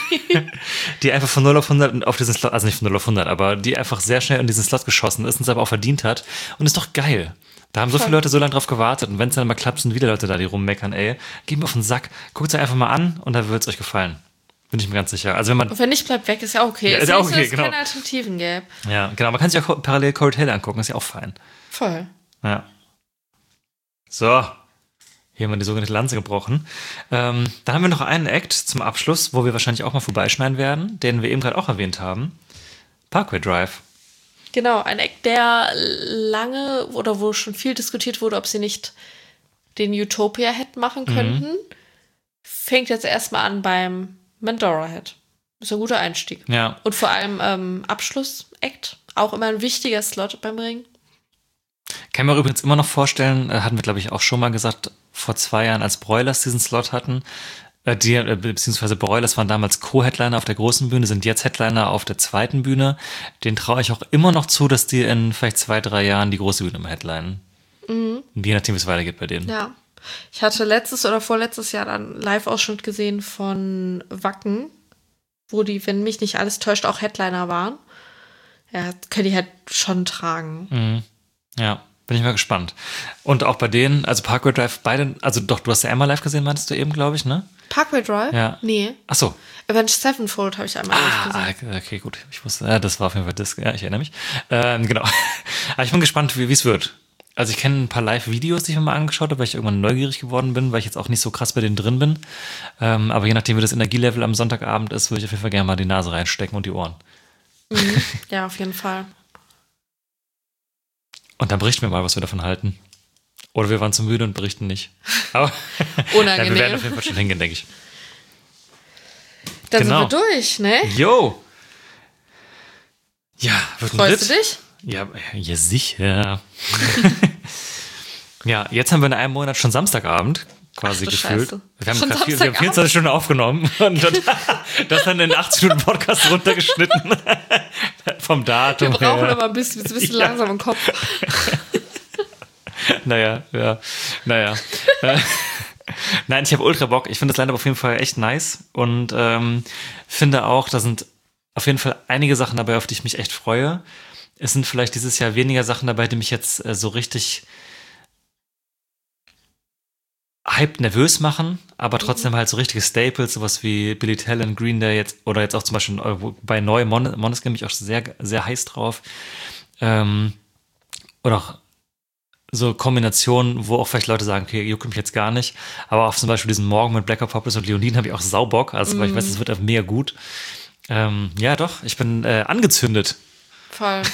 die einfach von 0 auf 100 auf diesen Slot, also nicht von 0 auf 100, aber die einfach sehr schnell in diesen Slot geschossen ist und es aber auch verdient hat. Und ist doch geil. Da haben so viele Leute so lange drauf gewartet und wenn es dann mal klappt, sind wieder Leute da, die rummeckern, ey. Geht mir auf den Sack, guckt es euch einfach mal an und dann wird es euch gefallen. Bin ich mir ganz sicher. Also wenn man. Und wenn nicht, bleibt weg, ist ja okay. Ja, ist ja auch nicht so, okay, dass es genau. keine Alternativen gäbe. Ja, genau. Man kann sich auch parallel Corey Taylor angucken, ist ja auch fein. Voll. Ja. So. Hier haben wir die sogenannte Lanze gebrochen. Dann haben wir noch einen Act zum Abschluss, wo wir wahrscheinlich auch mal vorbeischneiden werden, den wir eben gerade auch erwähnt haben. Parkway Drive. Genau, ein Act, der lange oder wo schon viel diskutiert wurde, ob sie nicht den Utopia-Head machen könnten. Fängt jetzt erstmal an beim Mandora-Head. Ist ein guter Einstieg. Ja. Und vor allem Abschluss-Act. Auch immer ein wichtiger Slot beim Ring. Kann mir übrigens immer noch vorstellen, hatten wir glaube ich auch schon mal gesagt, vor 2 Jahren, als Broilers diesen Slot hatten, beziehungsweise Broilers waren damals Co-Headliner auf der großen Bühne, sind jetzt Headliner auf der zweiten Bühne. Den traue ich auch immer noch zu, dass die in vielleicht 2-3 Jahren die große Bühne im Headlinen. Je nachdem, wie es weitergeht bei denen. Ja. Ich hatte letztes oder vorletztes Jahr einen Live-Ausschnitt gesehen von Wacken, wo die, wenn mich nicht alles täuscht, auch Headliner waren. Ja, können die halt schon tragen. Ja, bin ich mal gespannt. Und auch bei denen, also Parkway Drive, beide, also doch, du hast ja einmal live gesehen, meintest du eben, glaube ich, ne? Parkway Drive? Ja. Nee. Ach so. Avenged Sevenfold habe ich einmal live gesehen. Okay, gut. Ich wusste, das war auf jeden Fall das, ja, ich erinnere mich. Genau. Aber ich bin gespannt, wie es wird. Also ich kenne ein paar Live-Videos, die ich mir mal angeschaut habe, weil ich irgendwann neugierig geworden bin, weil ich jetzt auch nicht so krass bei denen drin bin. Aber je nachdem, wie das Energielevel am Sonntagabend ist, würde ich auf jeden Fall gerne mal die Nase reinstecken und die Ohren. Ja, auf jeden Fall. Und dann berichten wir mal, was wir davon halten. Oder wir waren zu müde und berichten nicht. Aber Unangenehm. wir werden auf jeden Fall schon hingehen, denke ich. Dann Genau. sind wir durch, ne? Jo! Ja, wird ein Freust Ritt. du dich? Ja, ja sicher. Ja, jetzt haben wir in einem Monat schon Samstagabend quasi gefühlt. Scheiße. Wir haben Schon gerade 24 Stunden aufgenommen und das dann in 8 Stunden Podcast runtergeschnitten. Vom Datum Wir brauchen her. aber ein bisschen langsam im Kopf. Naja. Nein, ich habe ultra Bock. Ich finde das Line-Up auf jeden Fall echt nice und finde auch, da sind auf jeden Fall einige Sachen dabei, auf die ich mich echt freue. Es sind vielleicht dieses Jahr weniger Sachen dabei, die mich jetzt so richtig hyped nervös machen, aber trotzdem halt so richtige Staples, sowas wie Billy Talent, Green Day jetzt oder jetzt auch zum Beispiel bei Neu Måneskin bin ich auch sehr, sehr heiß drauf. Oder auch so Kombinationen, wo auch vielleicht Leute sagen, okay, juckt mich jetzt gar nicht, aber auf zum Beispiel diesen Morgen mit Black Eyed Peas und Leonin habe ich auch Saubock, also weil ich weiß, es wird einfach mega gut. Ja doch, ich bin angezündet. Voll.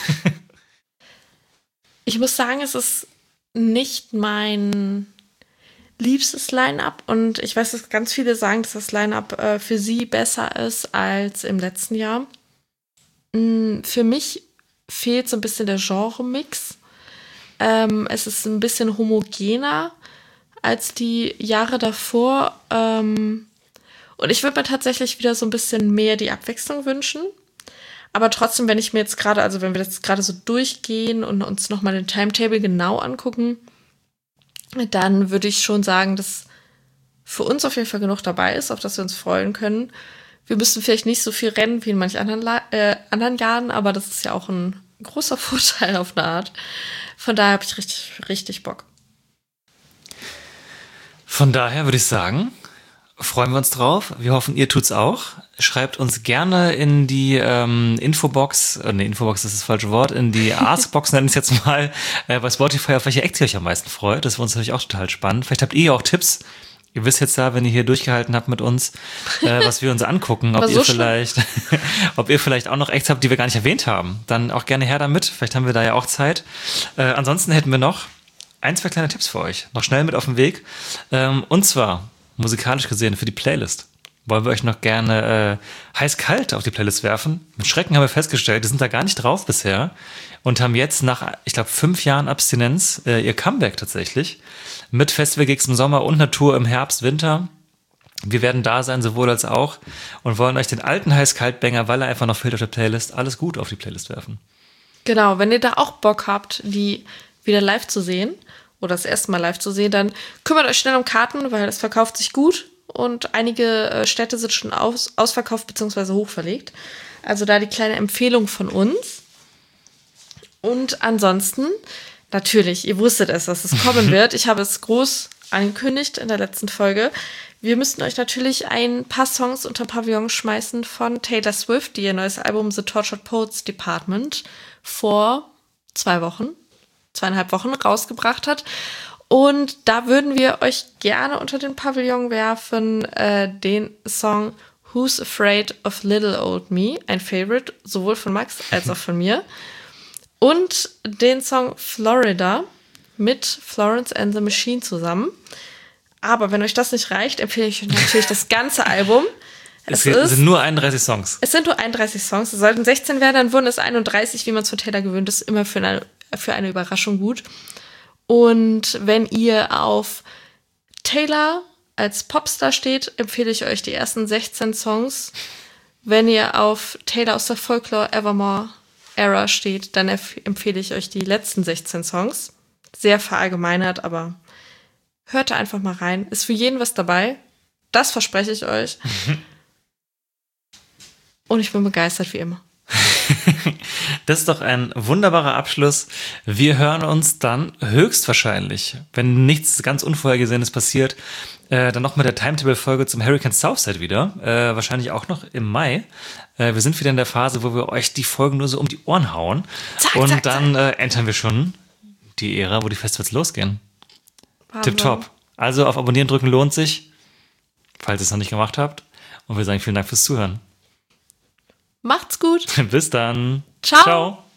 Ich muss sagen, es ist nicht mein liebstes Line-Up und ich weiß, dass ganz viele sagen, dass das Line-Up für sie besser ist als im letzten Jahr. Für mich fehlt so ein bisschen der Genre-Mix. Es ist ein bisschen homogener als die Jahre davor. Und ich würde mir tatsächlich wieder so ein bisschen mehr die Abwechslung wünschen. Aber trotzdem, wenn ich mir jetzt gerade, also wenn wir jetzt gerade so durchgehen und uns nochmal den Timetable genau angucken, dann würde ich schon sagen, dass für uns auf jeden Fall genug dabei ist, auf das wir uns freuen können. Wir müssen vielleicht nicht so viel rennen wie in manch anderen Jahren, aber das ist ja auch ein großer Vorteil auf eine Art. Von daher habe ich richtig, richtig Bock. Von daher würde ich sagen, freuen wir uns drauf. Wir hoffen, ihr tut's auch. Schreibt uns gerne in die Infobox, Infobox ist das falsche Wort, in die Askbox, nennen wir es jetzt mal, bei Spotify, auf welche Acts ihr euch am meisten freut. Das ist für uns natürlich auch total spannend. Vielleicht habt ihr ja auch Tipps. Ihr wisst jetzt da, wenn ihr hier durchgehalten habt mit uns, was wir uns angucken, ob ihr vielleicht auch noch Acts habt, die wir gar nicht erwähnt haben. Dann auch gerne her damit. Vielleicht haben wir da ja auch Zeit. Ansonsten hätten wir noch 1, 2 kleine Tipps für euch. Noch schnell mit auf den Weg. Und zwar, musikalisch gesehen, für die Playlist. Wollen wir euch noch gerne heiß-kalt auf die Playlist werfen. Mit Schrecken haben wir festgestellt, die sind da gar nicht drauf bisher und haben jetzt nach, ich glaube, 5 Jahren Abstinenz ihr Comeback tatsächlich mit Festival-Gigs im Sommer und einer Tour im Herbst, Winter. Wir werden da sein, sowohl als auch und wollen euch den alten heiß-kalt-Banger, weil er einfach noch fehlt auf der Playlist, alles gut auf die Playlist werfen. Genau, wenn ihr da auch Bock habt, die wieder live zu sehen oder das erste Mal live zu sehen, dann kümmert euch schnell um Karten, weil das verkauft sich gut. Und einige Städte sind schon ausverkauft bzw. hochverlegt. Also da die kleine Empfehlung von uns. Und ansonsten, natürlich, ihr wusstet es, dass es kommen wird. Ich habe es groß angekündigt in der letzten Folge. Wir müssten euch natürlich ein paar Songs unter Pavillon schmeißen von Taylor Swift, die ihr neues Album The Tortured Poets Department vor 2,5 Wochen rausgebracht hat. Und da würden wir euch gerne unter den Pavillon werfen den Song Who's Afraid of Little Old Me, ein Favorite, sowohl von Max als auch von mir. Und den Song Florida mit Florence and the Machine zusammen. Aber wenn euch das nicht reicht, empfehle ich euch natürlich das ganze Album. Es sind nur 31 Songs. Es sind nur 31 Songs. Es sollten 16 werden, dann wurden es 31, wie man es von Taylor gewöhnt ist, immer für eine Überraschung gut. Und wenn ihr auf Taylor als Popstar steht, empfehle ich euch die ersten 16 Songs. Wenn ihr auf Taylor aus der Folklore Evermore Era steht, dann empfehle ich euch die letzten 16 Songs. Sehr verallgemeinert, aber hört da einfach mal rein. Ist für jeden was dabei. Das verspreche ich euch. Und ich bin begeistert wie immer. Das ist doch ein wunderbarer Abschluss. Wir hören uns dann höchstwahrscheinlich, wenn nichts ganz Unvorhergesehenes passiert, dann noch mit der Timetable-Folge zum Hurricane Southside wieder. Wahrscheinlich auch noch im Mai. Wir sind wieder in der Phase, wo wir euch die Folgen nur so um die Ohren hauen. Und dann entern wir schon die Ära, wo die Festivals losgehen. Tipptopp. Also auf Abonnieren drücken lohnt sich, falls ihr es noch nicht gemacht habt. Und wir sagen vielen Dank fürs Zuhören. Macht's gut. Bis dann. Ciao. Ciao.